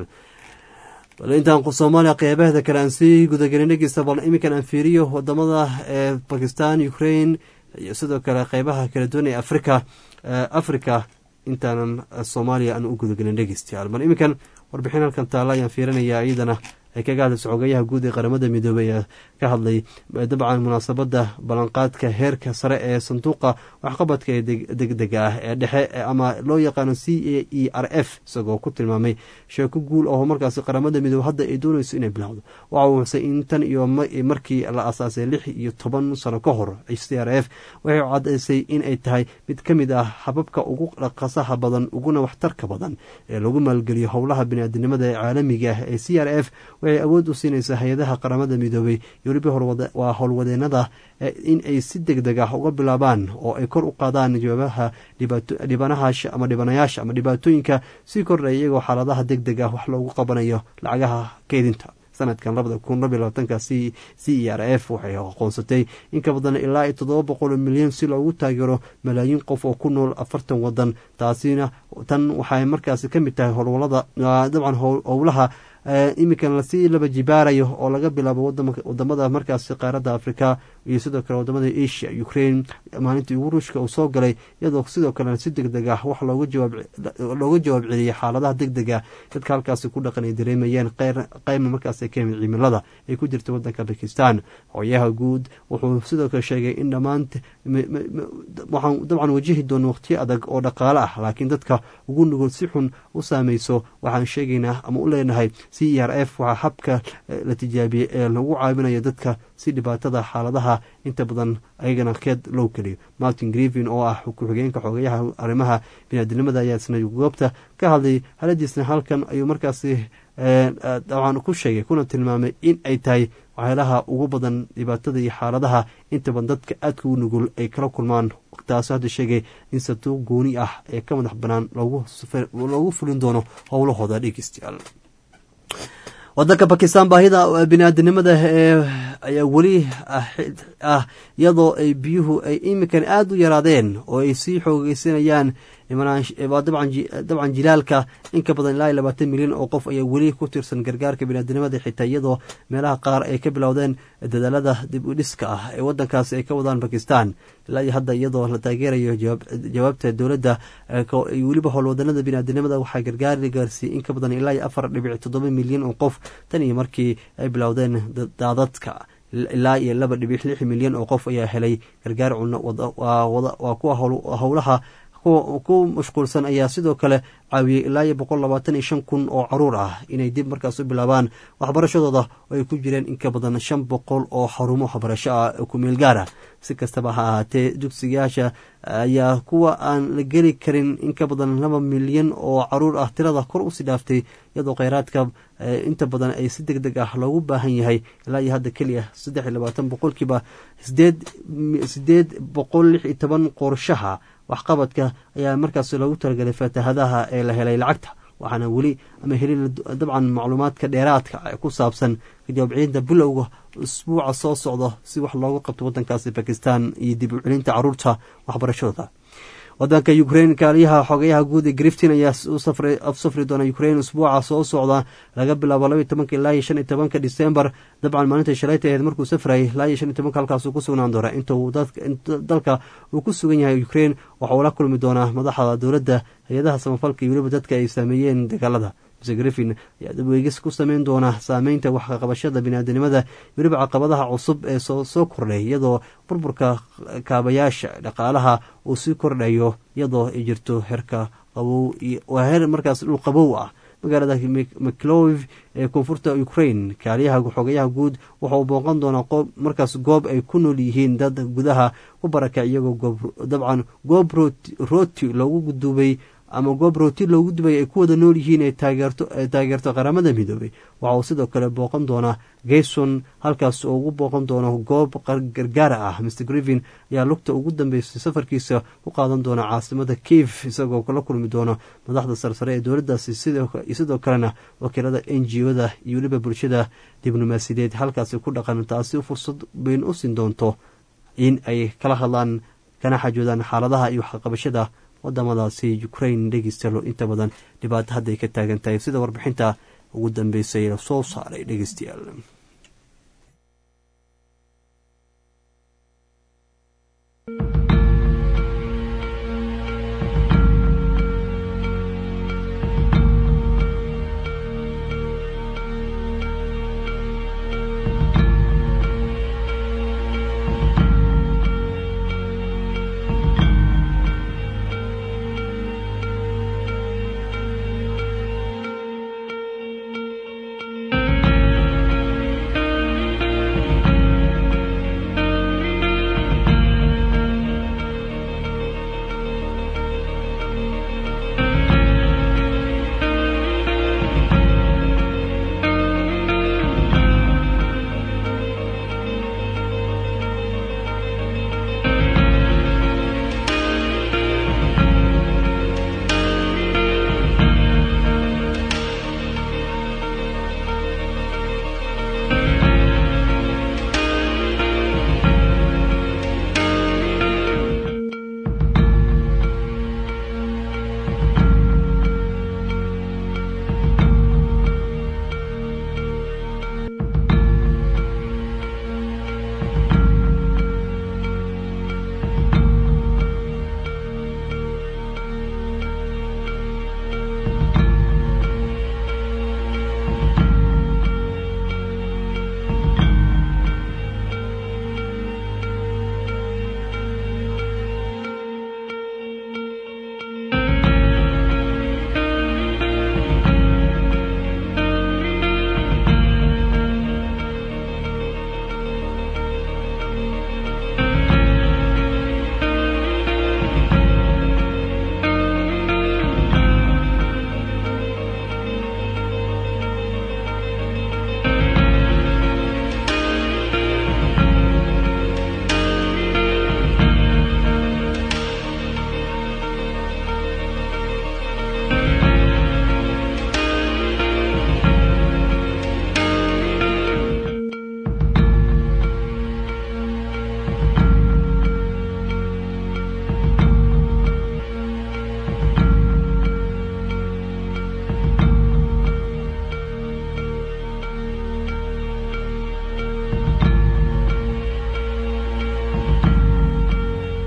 bal intaan soomaaliya qeybaheeda kale aan sii gudagelin dhegeysta bal iminkan aan fiiriyo wadamada ee bakistan ukraine iyo sidoo kale qeybaha kala duwan ee africa africa intaanan soomaaliya aan u gudagelin dhegeystayaal bal iminkan warbixin halkan taalla ayaan fiirinayaa iyadana ay kaga hadlayso xogayaha guud ee qaramada midoobey ee ka hadlay dabcan munaasabada ballanqaadka heerka sare ee sanduuqa waxqabadka ee degdega ah ee dhexe ama loo yaqaano c a e r f isagoo ku tilmaamay sheeko guul oo markaasi qaramada midoobe hadda ay doonayso inay bilowdo waxa uu xusay in tan iyo markii la asaasay lix iyo toban sano ka hor c r f waxay cadaysay in ay tahay mid ka mid ah hababka ugu dhaqasaha badan uguna waxtarka badan ee lagu maalgeliyo howlaha biniaadinimada ee caalamiga ah ee c r f waxay awood u siinaysaa hay-adaha qaramada midoobey iyo weliba waa howlwadeenada in ay si deg deg ah uga bilaabaan oo ay kor u qaadaan jawaabaha dhibanahaasha ama dhibanayaasha ama dhibaatooyinka sii kordhaya iyagoo xaaladaha deg deg ah wax loogu qabanayo lacagaha keydinta sanadkan labada kun labiy labaatanka c e r f waxay aqoonsatay in ka badan ilaa iyo toddoba boqol milyan si loogu taageero malaayiin qof oo ku nool afartan wadan taasina tan waxay markaasi ka mid tahay howlwalada dabcan howlaha iminkan lasii laba jibaarayo oo laga bilaabo wadamada markaasi qaaradda africa iyo sidoo kale wadamada asia ukraine maalintii ugu ruushka uu soo galay iyadoo sidoo kalena si deg deg ah wax looga jawaab celiyay xaaladaha deg dega dadka halkaasi ku dhaqan ay dareemayeen qeyma markaasi ka yimid cimilada ay ku jirta wadanka bakistan hooyaha guud wuxuu sidoo kale sheegay in dhammaan waxaan dabcan wajihi doono waqtiyo adag oo dhaqaale ah laakiin dadka ugu nugul si xun u saameyso waxaan sheegaynaa ama u leenahay c e r f waxaa habka la tijaabiyey ee lagu caawinayo dadka si dhibaatada xaaladaha inta badan ayagana keed loo keliyo martin grevin oo ah ku-xigeenka xoogayaha arrimaha biniaadinimada ayaa isna goobta ka hadlay haladiisna halkan ayuu markaasi dabcan ku sheegay kuna tilmaamay in ay tahay waxyaalaha ugu badan dhibaatada iyo xaaladaha inta badan dadka aadka u nugul ay kala kulmaan taasoo hadda sheegay in sanduuq gooni ah ee ka madax banaan loogu fulin doono howlahooda dhegeystayaal wadanka bakistan baahida biniaadinimada ee ayaa weli ah iyadoo ay biyuhu ay iminkan aada u yaraadeen oo ay sii xoogeysanayaan dabcan jilaalka in ka badan ilaa iyo labaatan milyan oo qof ayaa weli ku tirsan gargaarka biniaadamada xitaa iyadoo meelaha qaar ay ka bilowdeen dadaalada dib u dhiska ah ee wadankaasi ay ka wadaan bakistan ilaa iyo hadda iyadoo la taageerayo jawaabta dowladda weliba howlwadanada biniaadamada waxaa gargaari gaarsiiyey in ka badan ilaa iyo afar dhibic toddoba milyan oo qof tan iyo markii ay bilowdeen daadadka ilaa iyo laba dhibic lix milyan oo qof ayaa helay gargaar cunno waa kuwa howlaha ku mashquulsan ayaa sidoo kale caawiyey ilaa iyo boqol labaatan iyo shan kun oo caruur ah inay dib markaas u bilaabaan waxbarashadooda oo ay ku jireen in ka badan shan boqol oo xarumo waxbarasho ah oo ku meel gaara si kastaba ha ahaatee dugsiyaasha ayaa kuwa aan la geli karin in ka badan laba milyan oo caruur ah tirada kor usii dhaaftay iyadoo kheyraadka inta badan ay si deg deg ah loogu baahan yahay ilaa iyo hadda keliya saddex iyo labaatan boqolkiiba sideed sideed boqol lix iyo toban qorshaha waxqabadka ayaa markaas loogu talagalay faatahadaha ee la helay lacagta waxaana weli ama helin dabcan macluumaadka dheeraadka ku saabsan kajawaab celinta bilowga usbuuca soo socda si wax looga qabto wadankaasi bakistan iyo dib u celinta caruurta waxbarashadooda wadanka ukraine kaaliyaha xogeyaha guud ee griftin ayaa u safri doona ukraine usbuuca soo socda laga bilaabo laba iyo tobanka ilaa iyo shan iyo tobanka disembar dabcan maalinta shalayta aheed markuu safrayay ilaa iyo shan iyo tobanka halkaasuu ku sugnaan doona inta uu dalka uu ku sugan yahay ukraine waxa uu la kulmi doonaa madaxda dowladda hay-adaha samafalka iyo weliba dadka ay saameeyeen dagaalada mr griffin ayaa dabweegis ku sameyn doona saameynta waxqabashada biniaadanimada weliba caqabadaha cusub ee soo kordhay iyadoo burburka kaabayaasha dhaqaalaha uu sii kordhayo iyadoo ay jirto herka qabow waa heer markaas dhul qabow ah magaalada mclov ee koonfurta ukraine kaaliyaha xogayaha guud waxa uu booqan doonaa markaas goob ay ku nool yihiin dad gudaha ku baraka iyagoo dabcan goob rooti loogu guduubay ama goob rooti loogu dubay ay ku wada nool yihiin ay taageerto qaramada midoobay waxa uu sidoo kale booqan doonaa gayson halkaas oo ugu booqan doono goob gargaara ah mr griffin ayaa lugta ugu dambeysay safarkiisa ku qaadan doona caasimada kiev isagoo la kulmi doono madaxda sarsare ee dowladdaasi sidoo kalena wakiilada n g o-da iyo weliba bulshada diblomaasiyadeed halkaasi ku dhaqan taasi fursad bayn u siin doonto in ay kala hadlaan kana xajoodaan xaaladaha iyo waxqabashada wadamadaasi ukraine dhegeystayaal inta badan dhibaato hadday ka taagan tahay sida warbixinta ugu dambeysay la soo saaray dhegeystayaal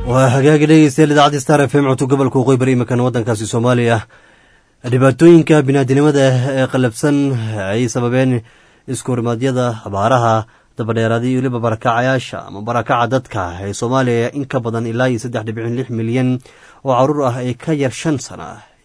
waa hagaagi dhegeystayaal idaacadda star f m codka gobolka waqooyi bari iminkan waddankaasi soomaaliya dhibaatooyinka biniaadinimada ee qalabsan ay sababeen isku horimaadyada abaaraha dabadheeraadii weliba barakacayaasha ama barakaca dadka ee soomaaliya in ka badan ilaa iyo saddex dhibcin lix milyan oo caruur ah ee ka yar shan sana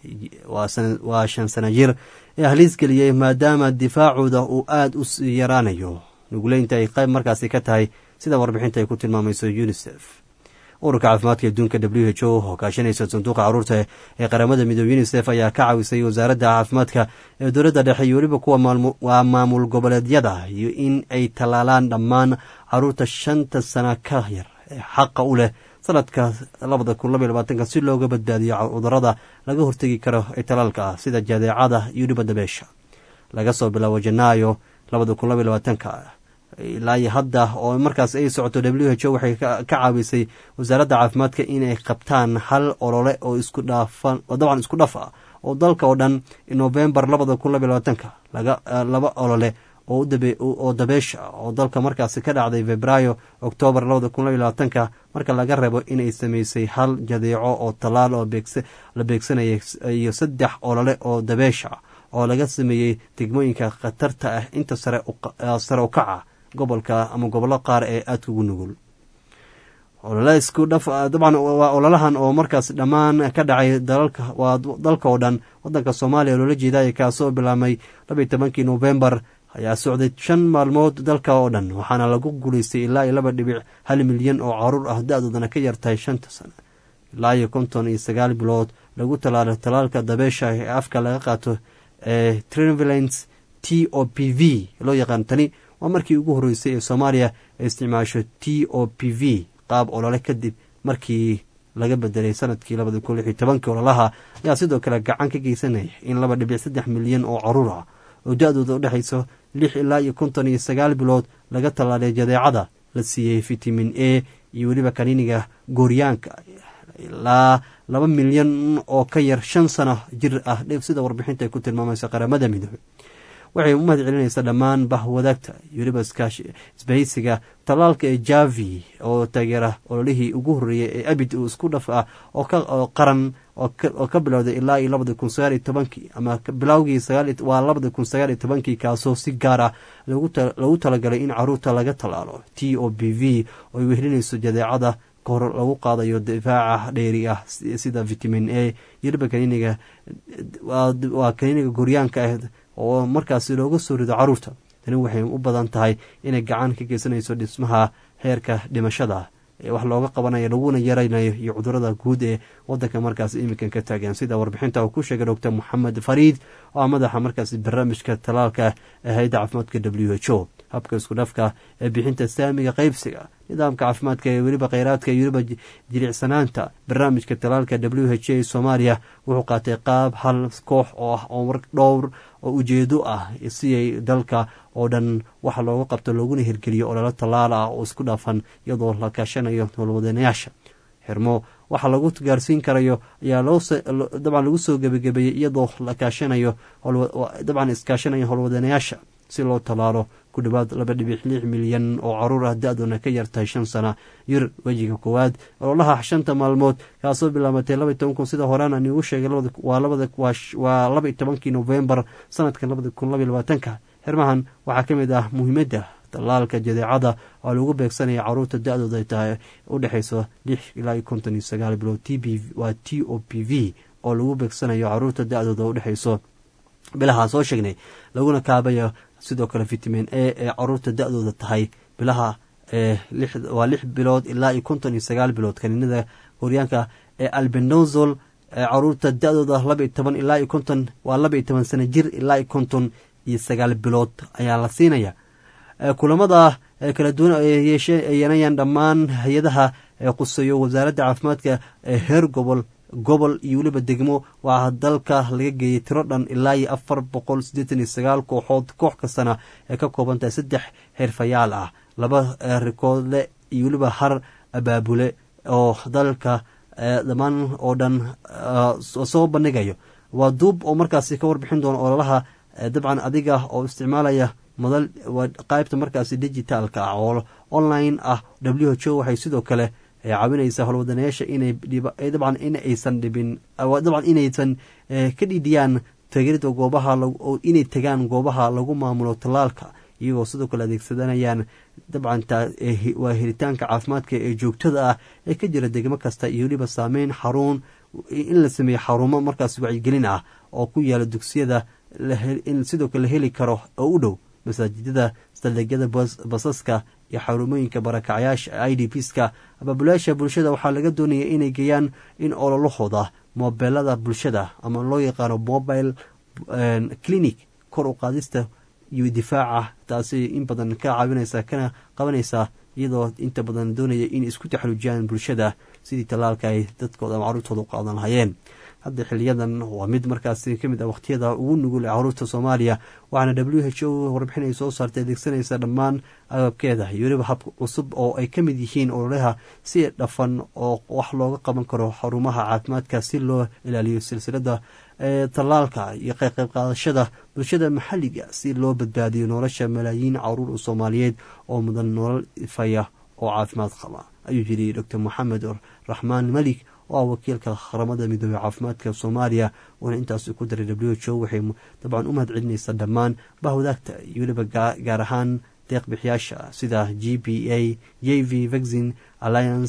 waa shan sana jir ee haliis geliyey maadaama difaacooda uu aada u yaraanayo nuguleynta ay qayb markaasi ka tahay sida warbixinta ay ku tilmaamayso unisef ururka caafimaadka adduunka w h o oo kaashanaysa sanduuqa caruurta ee qaramada midoobe unisef ayaa ka caawisay wasaaradda caafimaadka ee dowladda dhexe iyo weliba kuwa waa maamul goboleedyada iyo in ay tallaalaan dhammaan caruurta shanta sana ka yar ee xaqa u leh sanadka labada kun labaiy labaatanka si looga badbaadiyo cudurada laga hortegi karo ee talaalka ah sida jadeecada iyo weliba dabeesha laga soo bilaabo janaayo labada kun labaiy labaatanka ilaa iyo hadda oo markaas ay socoto w h o waxay ka caawisay wasaaradda caafimaadka inay qabtaan hal olole oo isku dhaafan oo dabcan isku dhaf ah oo dalka oo dhan novembar labada kun labaiy labaatanka laga laba olole oo dabeesha oo dalka markaasi ka dhacday febraayo oktoobar labada kun labaiy labaatanka marka laga reebo inay sameysay hal jadeeco oo tallaal oo la beegsanayay iyo saddex olole oo dabeesha oo laga sameeyey degmooyinka khatarta ah inta sare u kaca gobolka ama gobollo qaar ee aadka ugu nugul olole isku dhaf dabcan waa ololahan oo markaas dhammaan ka dhacay dalalka waa dalka oo dhan waddanka soomaaliya loola jeedaya kaasoo bilaabmay labaiy tobankii novembar ayaa socday shan maalmood dalka oo dhan waxaana lagu guulaystay ilaa iyo laba dhibic hal milyan oo caruur ah da-doodana ka yartahay shanta sano ilaa iyo konton iyo sagaal bilood lagu talaalo talaalka dabeesha ee afka laga qaato ee trivalence t o p v loo yaqaan tani waa markii ugu horreysay ee soomaaliya ay isticmaasho t o p v qaab olole kadib markii laga bedelay sanadkii labada kun lix iyo tobankii ololaha ayaa sidoo kale gacan ka geysanaya in laba dhibic saddex milyan oo caruur ah oo da-dooda u dhexayso lix ilaa iyo konton iyo sagaal bilood laga tallaalay jadeecada la siiyey vitamin a iyo weliba kaniiniga gooryaanka ilaa laba milyan oo ka yar shan sano jir ah sida warbixinta ay ku tilmaamaysa qaramada midoobe waxay u mahad celinaysaa dhammaan bahwadaagta iyo weliba isbahaysiga tallaalka ee javi oo taageera ololihii ugu horreeyay ee abid uu isku dhaf ah oo qaran oo ka bilowday ilaa iyo labada kun sagaal iyo tobankii ama bilowgii waa labada kun sagaal iyo tobankii kaasoo si gaar ah lagu talagalay in caruurta laga tallaalo t o b v oo ay wehelinayso jadeecada kahor lagu qaadayo difaaca dheeri ah sida vitamin a iyo weliba kaniiniga waa kaniiniga goryaanka ah oo markaasi looga soo rido caruurta tani waxay u badan tahay inay gacan ka geysanayso dhismaha heerka dhimashada ee wax looga qabanayo laguna yaraynayo iyo cudurada guud ee wadanka markaas iminkan ka taagan sida warbixinta uu ku sheegay doctor moxamed fariid oo ah madaxa markaasi barnaamijka talaalka ee hay-adda caafimaadka w h o habka isku dhafka ee bixinta saamiga qaybsiga nidaamka caafimaadka ee weliba kheyraadka iyo weliba jilicsanaanta barnaamijka talaalka w h a soomaaliya wuxuu qaatay qaab hal koox oo ah oo dhowr oo ujeedo ah si ay dalka oo dhan waxa looga qabto looguna hirgeliyo ololo tallaal ah oo isku dhafan iyadoo la kaashanayo howlwadanayaasha xirmo waxa lagu gaarsiin karayo ayaa dabcan lagu soo gebagabeeyey iyadoo la kaashanayo dabcan iskaashanayo howlwadanayaasha si loo tallaalo ku dhawaad laba dhibic lix milyan oo caruur ah da-doona ka yartahay shan sana yir wejiga koowaad ololaha shanta maalmood kaasoo bilaabatay laba iyo toban kun sida horaan aan igu sheegay waa laba iyo tobankii novembar sanadkan labada kun labaiy labaatanka xirmahan waxaa ka mid ah muhiimadda tallaalka jadeecada oo lagu beegsanaya caruurta da-dooda tahay u dhexayso lix ilaa iyo konton iyo sagaal bilood t b waa t o p v oo lagu beegsanayo caruurta da-dooda udhexayso bilaha soo sheegnay laguna kaabayo sidoo kale vitamin a ee caruurta da-dooda tahay bilaha waa lix bilood ilaa iyo konton iyo sagaal bilood kaniinada horyaanka ee albenozol ee caruurta da-dooda laba iyo toban ilaa iyo konton waa laba iyo toban sana jir ilaa iyo konton iyo sagaal bilood ayaa la siinaya kulamada kala duwan ay yeesheeyanayaan dhammaan hay-adaha quseeyo wasaaradda caafimaadka ee heer gobol gobol iyo weliba degmo waa dalka laga geeyay tiro dhan ilaa iyo afar boqol siddeetan iyo sagaal kooxood koox kastana ee ka kooban tahay saddex xirfayaal ah laba rikoodle iyo weliba har abaabule oo dalka dhammaan oo dhan soo bandhigayo waa duub oo markaasi ka warbixin doona ololaha dabcan adiga oo isticmaalaya madal qaybta markaasi digitaalka ah oo online ah w h o waxay sidoo kale ay caawinaysaa howlwadanayaasha inay dabcan in aysan dhibin dabcan inaysan ka dhidhiyaan taageerida goobaha inay tagaan goobaha lagu maamulo tallaalka iyagoo sidoo kale adeegsadanayaan dabcan waa helitaanka caafimaadka ee joogtada ah ee ka jira degmo kasta iyo weliba saameyn xaruun in la sameeyo xarumo markaas wacyigelin ah oo ku yaala dugsiyada in sidoo kale la heli karo oo u dhow masaajidada saldegyada basaska iyo xarumooyinka barakacyaasha i d pska abaabulayaasha bulshada waxaa laga doonaya inay geeyaan in ololahooda mobeelada bulshada ama loo yaqaano mobile clinic kor u qaadista iyo difaaca taasi in badan ka caawinaysa kana qabanaysaa iyadoo inta badan doonaya in isku taxaluujiyaan bulshada sidii tallaalka ay dadkooda ama caruurtooda u qaadan lahayeen hadda xiliyadan waa mid markaasi kamid ah waqtiyada ugu nugul ee caruurta soomaaliya waxaana w h o warbixin ay soo saartay adeegsanaysa dhammaan agabkeeda iyo weliba hab cusub oo ay ka mid yihiin ololaha si dhafan oo wax looga qaban karo xarumaha caafimaadka si loo ilaaliyo silsilada tallaalka iyo qayb qaadashada bulshada maxalliga si loo badbaadiyo nolosha malaayiin caruur soomaaliyeed oo mudan nolol ifaya oo caafimaad qaba ayuu yiri doctor moxamed raxmaan malik oo ah wakiilka qaramada midoobey caafimaadka soomaaliya uuna intaasi ku daray w h o waxay dabcan u mahad celinaysaa dhammaan bahwadaagta iyo weliba gaar ahaan deeqbixiyaasha sida g b a j v vaccine alliance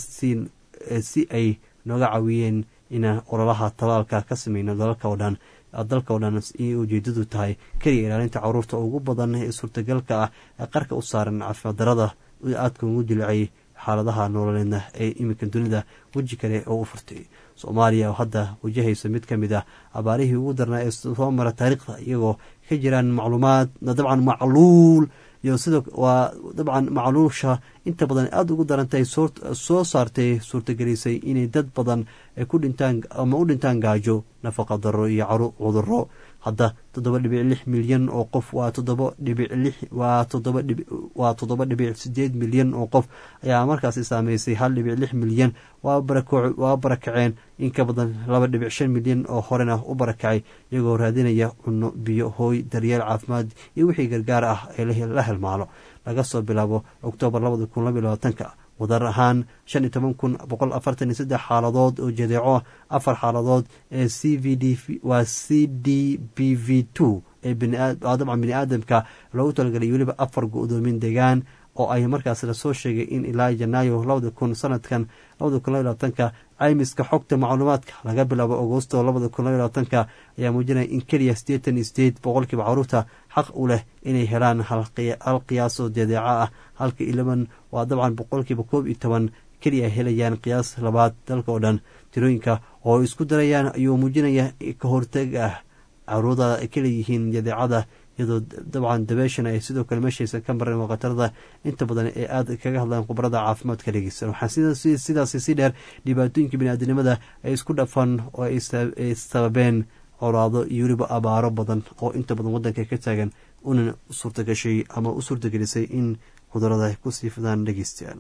si ay nooga caawiyeen inaan ololaha talaalka ka sameyno dalalka oo dhan dalka oo dhan iyo ujeedadu tahay keliya ilaalinta caruurta ugu badan ee suurtagalka ah ee qarka u saaran caafimaad darada aadka ugu dilicay xaaladaha nololeedna ee iminka dunida weji kale oo u furtay soomaaliya oo hadda wajahaysa mid ka mid ah abaarihii ugu darnaa ee soo mara taariikhda iyagoo ka jiraan macluumaad dabcan macluul iyo sidoo waa dabcan macluusha inta badan aada ugu darantahay soo saartay suurtagelisay inay dad badan ay ku dhintaan ama u dhintaan gaajo nafaqa daro iyo cuduro hadda toddoba dhibic lix milyan oo qof waa toddoba dhibic lix waa toddoba dhib waa toddoba dhibic sideed milyan oo qof ayaa markaasi saameysay hal dhibic lix milyan waa barakooc waa barakaceen in ka badan laba dhibic shan milyan oo horena u barakacay iyagoo raadinaya cunno biyo hooy daryeel caafimaad iyo wixii gargaar ah ee la helmaalo laga soo bilaabo oktoobar labada kun laba iyo labaatanka wadar ahaan shan iyo toban kun boqol afartan iyo saddex xaaladood oo jadeeco afar xaaladood ee c v d waa c d b v two ee dabcan bini aadamka loogu talagelay weliba afar go-doomin degaan oo ay markaas lasoo sheegay in ilaa janaayo labada kun sanadkan labada kun laba iyo labaatanka caymiska xogta macluumaadka laga bilaabo agosto labada kun laba iyo labaatanka ayaa muujinaya in keliya siddeetan iyo sideed boqolkiiba caruurta xaq u leh inay helaan hal qiyaas oo jadeeco ah halka ilaban waa dabcan boqolkiiba koob iyo toban keliya helayaan qiyaas labaad dalka oo dhan tirooyinka oo isku darayaan ayuu muujinaya ka hortag ah caruurda ay kaleeyihiin jadeecada iyadoo dabcan dabeeshana ay sidoo kale meeshaysan ka mareen waa khatarada inta badan ee aada kaga hadlaan khubarada caafimaadka dhegeysan waxaa sidaasi si dheer dhibaatooyinka biniaadinimada ay isku dhafan oo ay sababeen colaado iyo weliba abaaro badan oo inta badan wadanka ka taagan una suurtagashay ama u suurtagelisay in cudurada ku sii fidaan dhegeystayaal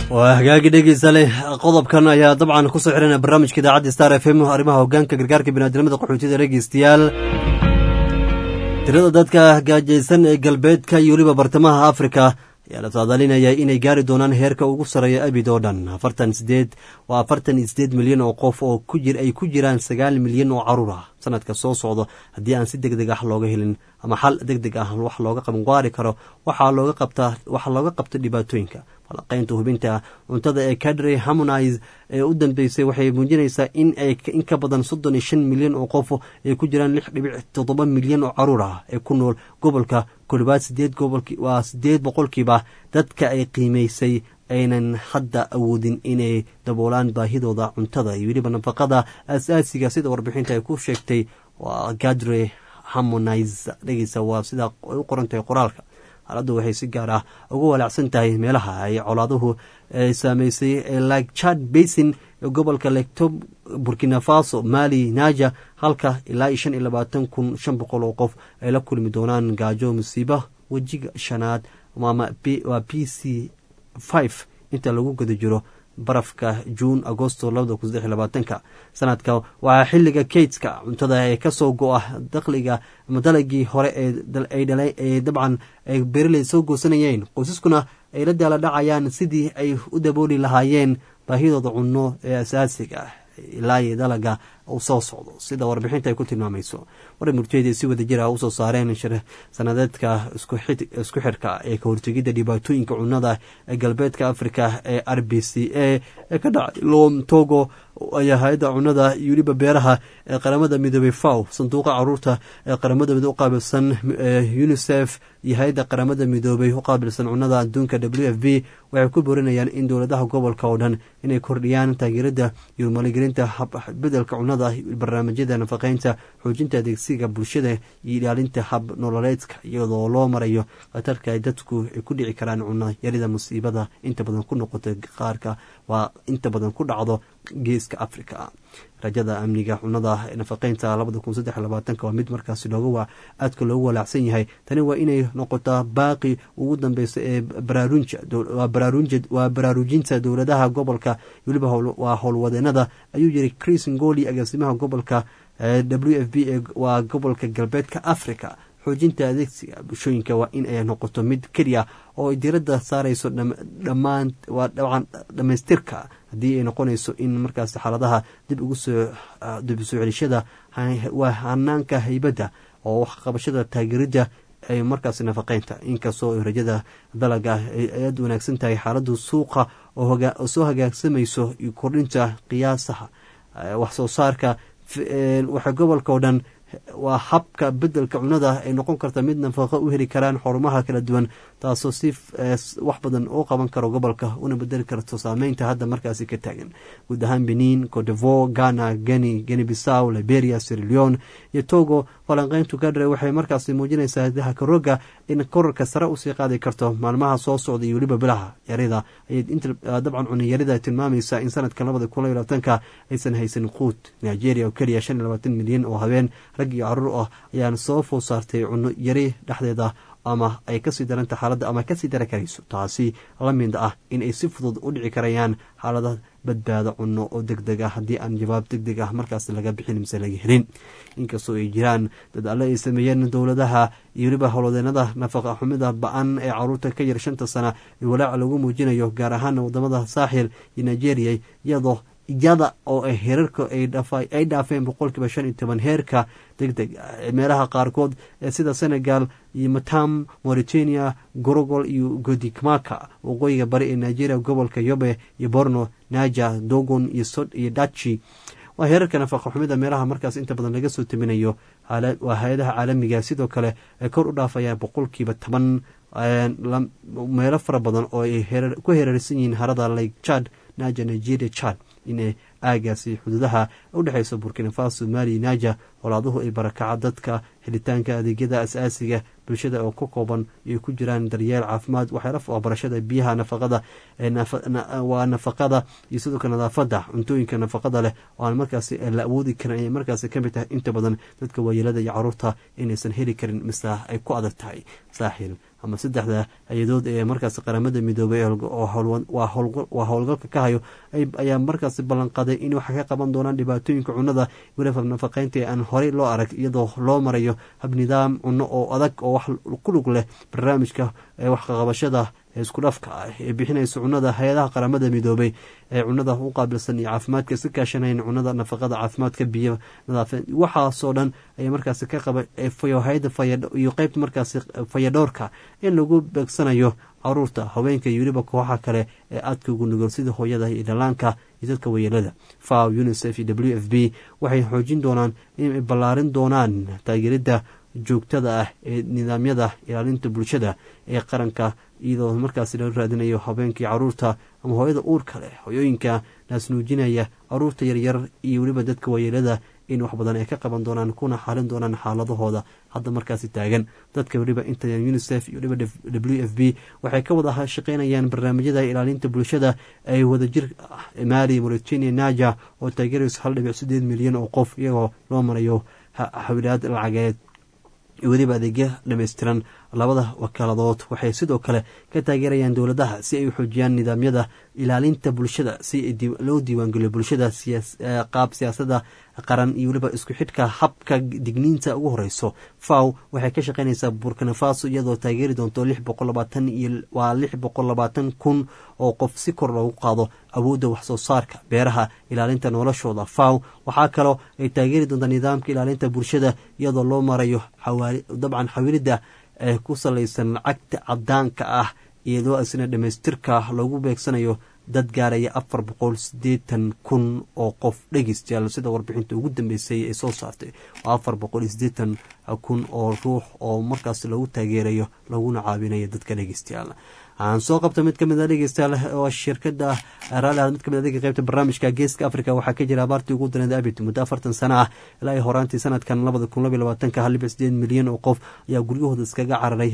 waa hagaagi dhegeysa leh qodobkan ayaa dabcan kusoo xirana barnaamijka idaacadda star f m arrimaha hogaanka gargaarka biniaadamada qaxootiga dhegeystayaal. tirada dadka gaajaysan ee galbeedka iyo weliba bartamaha afrika ayaa la saadaalinayaa inay gaari doonaan heerka ugu sareeya abid oo dhan afartan sideed waa afartan iyo sideed milyan oo qof oo ku jir ay ku jiraan sagaal milyan oo caruur ah sanadka soo socdo haddii aan si degdeg ah looga helin ama xal degdeg ah wax looga qabanqaari karo waxaa looga qabtaa waxaa looga qabta dhibaatooyinka falaqaynta hubinta cuntada ee cadre harmonize ee u dambeysay waxay muujinaysaa in ay in ka badan soddon iyo shan milyan oo qof ay ku jiraan lix dhibic toddoba milyan oo caruur ah ee ku nool gobolka kolibaad sideed gobolki waa sideed boqolkiiba dadka ay qiimaysay aynan hadda awoodin inay daboolaan baahidooda cuntada iyo weliba nafaqada asaasiga sida warbixinta ay ku sheegtay waa cadre harmonize dhegeysa waa sida ay u qoran tahay qoraalka. xaaladdu waxay si gaar ah ugu walaacsan tahay meelaha ay colaaduhu saameysay like chad basin ee gobolka legtob burkina faso mali naja halka ilaa shan iyo labaatan kun shan boqol oo qof ay la kulmi doonaan gaajo musiiba wejiga shanaad waa p c five inta lagu guda jiro barafka juun agosto labada kun saddex iyo labaatanka sanadka waxaa xilliga kaydska cuntada ee kasoo go-a dakhliga ama dalagii hore ee dabcan ay beeraley soo goosanayeen qoysaskuna ay la daala dhacayaan sidii ay u dabooli lahaayeen baahidooda cunno ee asaasiga ilaa dalaga uu soo socdo sida warbixinta ay ku tilmaamayso. waray murtiyada si wada jira usoo saareen sanadeedka isku xirka ee ka hortegidda dhibaatooyinka cunnada ee galbeedka afrika ee r b c a ee ka dhacay lom togo ayaa hay-adda cunnada iyo weliba beeraha ee qaramada midoobey faw sanduuqa caruurta ee qaramada midoobe u qaabilsan unisef iyo hay-adda qaramada midoobey u qaabilsan cunnada adduunka w f b waxay ku boorinayaan in dowladaha gobolka oo dhan inay kordhiyaan taageerada iyo maalgelinta bedelka cunnada barnaamijyada nafaqeynta xoojinta adeegsiga bulshada iyo ilaalinta hab nololeedka iyadoo loo marayo khatarka ay dadku ay ku dhici karaan cunno yarida musiibada inta badan ku noqota qaarka waa inta badan ku dhacdo geeska afrika. rajada amniga cunnada nafaqeynta labada kun saddex iyo labaatanka waa mid markaasi looga aadka loogu walaacsan yahay. tani waa inay noqotaa baaqi ugu dambeysa ee waa baraarujinta dowladaha gobolka weliba waa howlwadeenada ayuu yiri chris ngoli agaasimaha gobolka w f b waa gobolka galbeedka africa. xoojinta adeegsiga bulshooyinka waa in ay noqoto mid keliya oo ay diiradda saarayso dhammaan waa dabcan dhamaystirka haddii ay noqonayso in markaas xaaladaha dib ugu soo dib usoo celishada waa hanaanka haybadda oo wax qabashada taageerida ay markaas nafaqeynta inkastoo rajada dalaga ay aad wanaagsan tahay xaaladdu suuqa oo soo hagaagsamayso iyo kordhinta qiyaasaha wax soo saarka waxa gobolka oo dhan waa habka bedelka cunnada ay noqon karta mid nafaqo u heli karaan xorumaha kala duwan taasoo si wax badan u qaban karo gobolka una bedeli karto saameynta hadda markaasi ka taagan guud ahaan benin codevo ghana geni geni bisaw liberia sierra leone iyo togo. falanqeyntu gadre waxay markaasi muujinaysaa dahakaroga in korarka sare usii qaadi karto maalmaha soo socda iyo weliba bilaha yarida ayay dabcan cuniyarida tilmaamaysa in sanadka labada kun iyo labaatanka aysan haysan quud. nigeria oo keliya shan iyo labaatan milyan oo habeen rag iyo caruur ah ayaan soo food saartay cunno yari dhexdeeda ama ay kasii daranta xaaladda ama kasii dari karayso taasi la mid ah in ay si fudud u dhici karayaan xaalada badbaado cunno oo deg deg ah haddii aan jawaab deg deg ah markaas laga bixin mise laga helin. inkastoo ay jiraan dad alle ay sameeyeen dowladaha iyo weliba howlwadeenada nafaqa xumida ba-an ee caruurta ka yar shanta sana walaac lagu muujinayo gaar ahaan wadamada saaxil iyo nigeria iyadoo iyada oo ay heerarka ay dhaafeen boqolkiiba shan iyo toban heerka deg deg meelaha qaarkood ee sida senegal iyo matam mauritania gorogol iyo godikmaka waqooyiga bari ee nigeria gobolka yobe iyo borno naja dogon iyo sod iyo dachi waa heerarka nafaqa xumida meelaha markaas inta badan laga soo taminayo waa hay-adaha caalamiga sidoo kale ay kor u dhaafayaan boqolkiiba toban meelo fara badan oo ay ku heerarsan yihiin harada lake chad naja nigeria chad inay aagaasi xuduudaha u dhexeyso burkina faso mali naja colaaduhu ay barakaca dadka helitaanka adeegyada asaasiga bulshada oo ka kooban iyo ku jiraan daryeel caafimaad waxyaala barashada biyaha nafaqada waa nafaqada iyo sidoo kale nadaafada cuntooyinka nafaqada leh oo aan markaasi la awoodi karin ayay markaasi kamid tahay inta badan dadka waayeelada iyo caruurta inaysan heli karin mise ay ku adag tahay. saaxil ama saddexda hay-adood ee markaasi qaramada midoobay waa howlgalka ka hayo ayaa markaasi ballanqaaday in wax ka qaban doonaan dhibaatooyinka cunada weliba nafaqeynta ee aan horey loo arag iyadoo loo marayo hab nidaam cuno oo adag oo wax ku lug leh barnaamijka waxqaqabashada isku dhafka ah ee bixinaysa cunada hay-adaha qaramada midoobay ee cunada u qaabilsan iyo caafimaadka iska kaashanayn cunada nafaqada caafimaadka biyo nadaafad waxaasoo dhan ayaa markaasi ka qaba hay-ada iyo qeybta markaasi fayadhowrka in lagu beegsanayo caruurta haweenka iyo weliba kooxaha kale ee aadka ugu nugol sida hooyada iyo dhalaanka iyo dadka weyeelada faw unicef iyo w f b waxay xoojin doonaan inay ballaarin doonaan taageerida joogtada ah ee nidaamyada ilaalinta bulshada ee qaranka iyadoo markaasi la raadinayo habeenkii caruurta ama hooyada uurka leh hoyooyinka naasnuujinaya caruurta yaryar iyo weliba dadka waayeelada in wax badan ay ka qaban doonaan kuna xalin doonaan xaaladahooda hadda markaasi taagan dadka weliba inta unicef iyo weliba w f b waxay ka wada shaqeynayaan barnaamijyada ilaalinta bulshada ay wadajir mali mauritania naja oo taageerayso hal dhibic sideed milyan oo qof iyagoo loo marayo xawilaad lacageed weliba adeegya dhammaystiran labada wakaaladood waxay sidoo kale ka taageerayaan dowladaha si ay u xoojiyaan nidaamyada ilaalinta bulshada si loo diiwaangeliyo bulshada qaab siyaasada qaran iyo weliba isku xidhka habka digniinta ugu horeyso faw waxay ka shaqeynaysaa burkina faso iyadoo taageeri doonto lix boqol labaatan iyo waa lix boqol labaatan kun oo qof si kor loogu qaado awoodda waxsoo saarka beeraha ilaalinta noloshooda faw waxaa kaloo ay taageeri doontaa nidaamka ilaalinta bulshada iyadoo loo marayo dabcan xawilida ee ku salaysan lacagta cadaanka ah iyadoo isna dhamaystirka lagu beegsanayo dad gaaraya afar boqol sideetan kun oo qof dhegeystayaal sida warbixinta ugu dambeysay ay soo saartay afar boqol sideetan kun oo ruux oo markaas lagu taageerayo laguna caawinayo dadka dhegeystayaal aan soo qabta mid kamid a dhegeystayaal oo shirkada raali mid kamid adeega qaybta barnaamijka geeska africa waxaa ka jira abaartii ugu daneed abid muddo afartan sano ah ilaa ay horaantii sanadkan labada kun labaiy labaatanka hal dhibic sideed milyan oo qof ayaa guryahooda iskaga cararay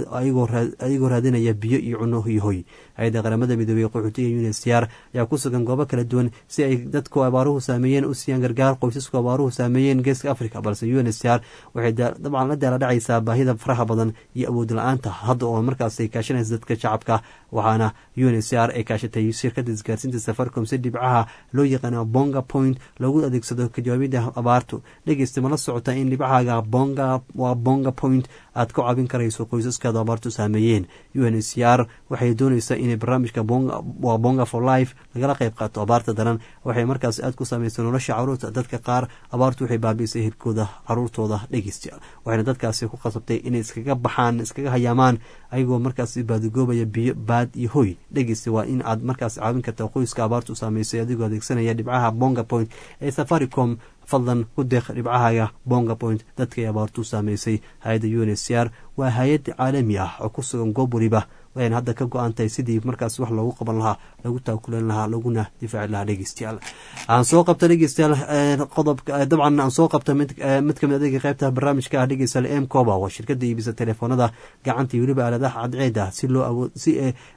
ayagoo raadinaya biyo iyo cuno iyo hoy hay-ada qaramada midoobey qaxootiga unisr ayaa ku sugan goobo kala duwan si ay dadku abaaruhu saameeyeen u siiyaan gargaar qoysasku abaaruhu saameeyeen geeska africa balse unisr waxay dabcan la daala dhacaysaa baahida faraha badan iyo awood la-aanta hadda oo markaas ay kaashanaysa dadka shacabka waxaana unisr ay kaashatay shirkada isgaarsiinta safaricom si dhibcaha loo yaqaano bonga point lagu adeegsado kajawaabida abaartu dhegeysta mala socota in dhibcaaga bonga waa bonga point aad ka caabin karayso qoysaskaada abaartu saameeyeen unisr waxay doonaysaa inay barnaamijka waa bonga for life lagala qayb qaato abaarta daran waxay markaas aad ku saameysa nolosha caruurta dadka qaar abaartu waxay baabiisay hirkooda caruurtooda dhegeystayaal waxayna dadkaasi ku qasabtay inay iskaga baxaan iskaga hayaamaan ayagoo markaas baadigoobaya biyo baad iyo hoy dhegeysta waa in aad markaas caawin karta qoyska abaartu saameysay adigoo adeegsanaya dhibcaha bonga point ee safaricom fadlan ku deeq dhibcahaaga bonga point dadkay abaartu saameysay hay-adda unisr waa hay-ad caalami ah oo ku sugan goob weliba wayna hadda ka go-an tahay sidii markaas wax loogu qaban lahaa lagu taakulan lahaa laguna difaaci lahaa dhegeystayaal aan soo qabta dhegeystayaal qodobka dabcan aan soo qabta mid mid kamid adeega qaybta barnaamijka ah dhegeystayaal m coba waa shirkada iibisa telefoonada gacanta iyo weliba aaladaha cadceeda si loo awood si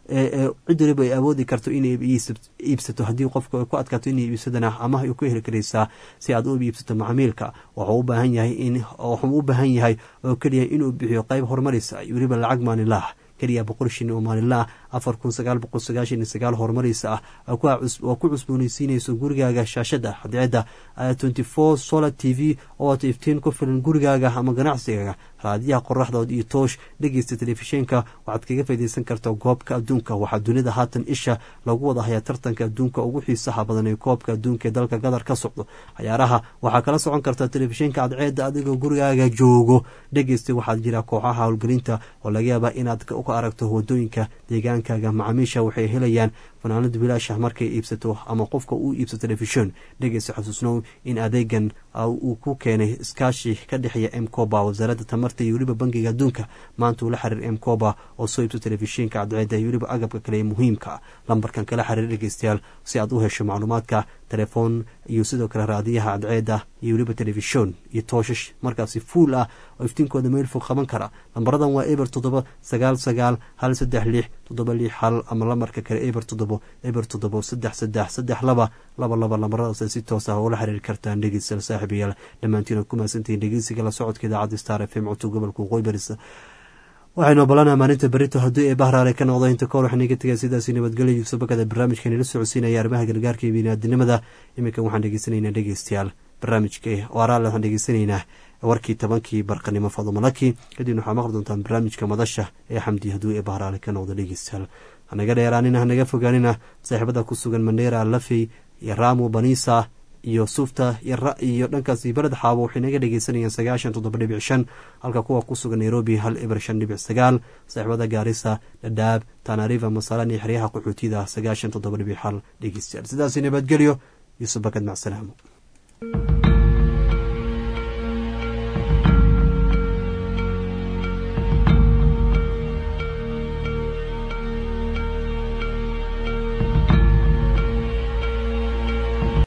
cid waliba ay awoodi karto inay iibsato haddii qofka ku adkaato inay iibsadana ama ay ku heli karaysaa si aad u iibsato macmiilka wuxuu u baahan yahay in wuxuu u baahan yahay oo keliya inuu bixiyo qayb horumaraysa iyo weliba lacag maalinlaah keliya boqol shin oo maalinlaah afar kun sagaal boqol sagaashan iyo sagaal horumaraysa ah waa ku cusboonaysiinayso gurigaaga shaashada cadceeda twenty four solar t v oo aad iftiin ku filan gurigaaga ama ganacsigaaga raadiyaha qoraxdood iyo toosh dhegeysta telefishinka waxaad kaga faydaysan karta koobka adduunka waxaa dunida haatan isha lagu wada hayaa tartanka adduunka ugu xiisaha badan ee koobka adduunka ee dalka qatar ka socdo cayaaraha waxaa kala socon karta telefishinka cadceeda adigoo gurigaaga joogo dhegeysta waxaad jira kooxaha howlgelinta oo laga yaabaa inaad ka aragto wadooyinka deegaankaaga macaamiisha waxay helayaan fanaanada bilaasha markay iibsato ama qofka uu iibsato telefishon dhegeysta xasuusnow in adeegan uu ku keenay iskaashi ka dhexeeya m coba wasaaradda tamarta iyo weliba bangiga adduunka maanta uu la xiriir m coba oo soo iibso telefishinka cadceeda iyo weliba agabka kale ee muhiimka lambarkan kala xiriir dhegeystayaal si aad u hesho macluumaadka telefoon iyo sidoo kale raadiyaha cadceeda iyo weliba telefishon iyo tooshash markaasi fuul ah oo iftiinkooda meel fog qaban kara lambaradan waa eber toddoba sagaal sagaal hal saddex lix toddoba lix hal ama lambarka kale eber toddobo eber toddobo saddex saddex saddex laba laba laba lambaradaas si toos ah oo la xiriiri kartaan dhegeystayaal saaxiibayaal dhammaantiin aad ku mahadsantihiin dhegeysiga la socodka idaacadda star f m codka gobolka waqooyi bari waxaynu obolanaha maalinta berito haddii ee bahraale ka noqdo inta koor waxaan iga tegay sidaasi nabadgelyo yuusuf bakada barnaamijkan ila socodsiinaya arrimaha gargaarka iyo biniaadinimada iminkan waxaan dhegeysanaynaa dhegeystayaal barnaamijka waraale waxaan dhegeysanaynaa warkii tobankii barqanimo fadumalaki kadibna waxaa maqli doontaan barnaamijka madasha ee xamdi haddii ee bahraale ka noqdo dhegeystayaal hanaga dheeraanina hanaga fogaanina saaxiibada ku sugan mandheera lafey iyo raamo banisa iyo suufta iyo dhankaasi baled xaabo waxay naga dhegeysanayaan sagaashan toddoba dhibic shan halka kuwa ku sugan nairobi hal eber shan dhibic sagaal saaxiibada gaarisa dhadhaab tanariva masalan iyo xeryaha qaxootida sagaashan toddoba dhibic hal dhegeystayaal sidaasi nabadgelyo yuusuf bakad macsalaamo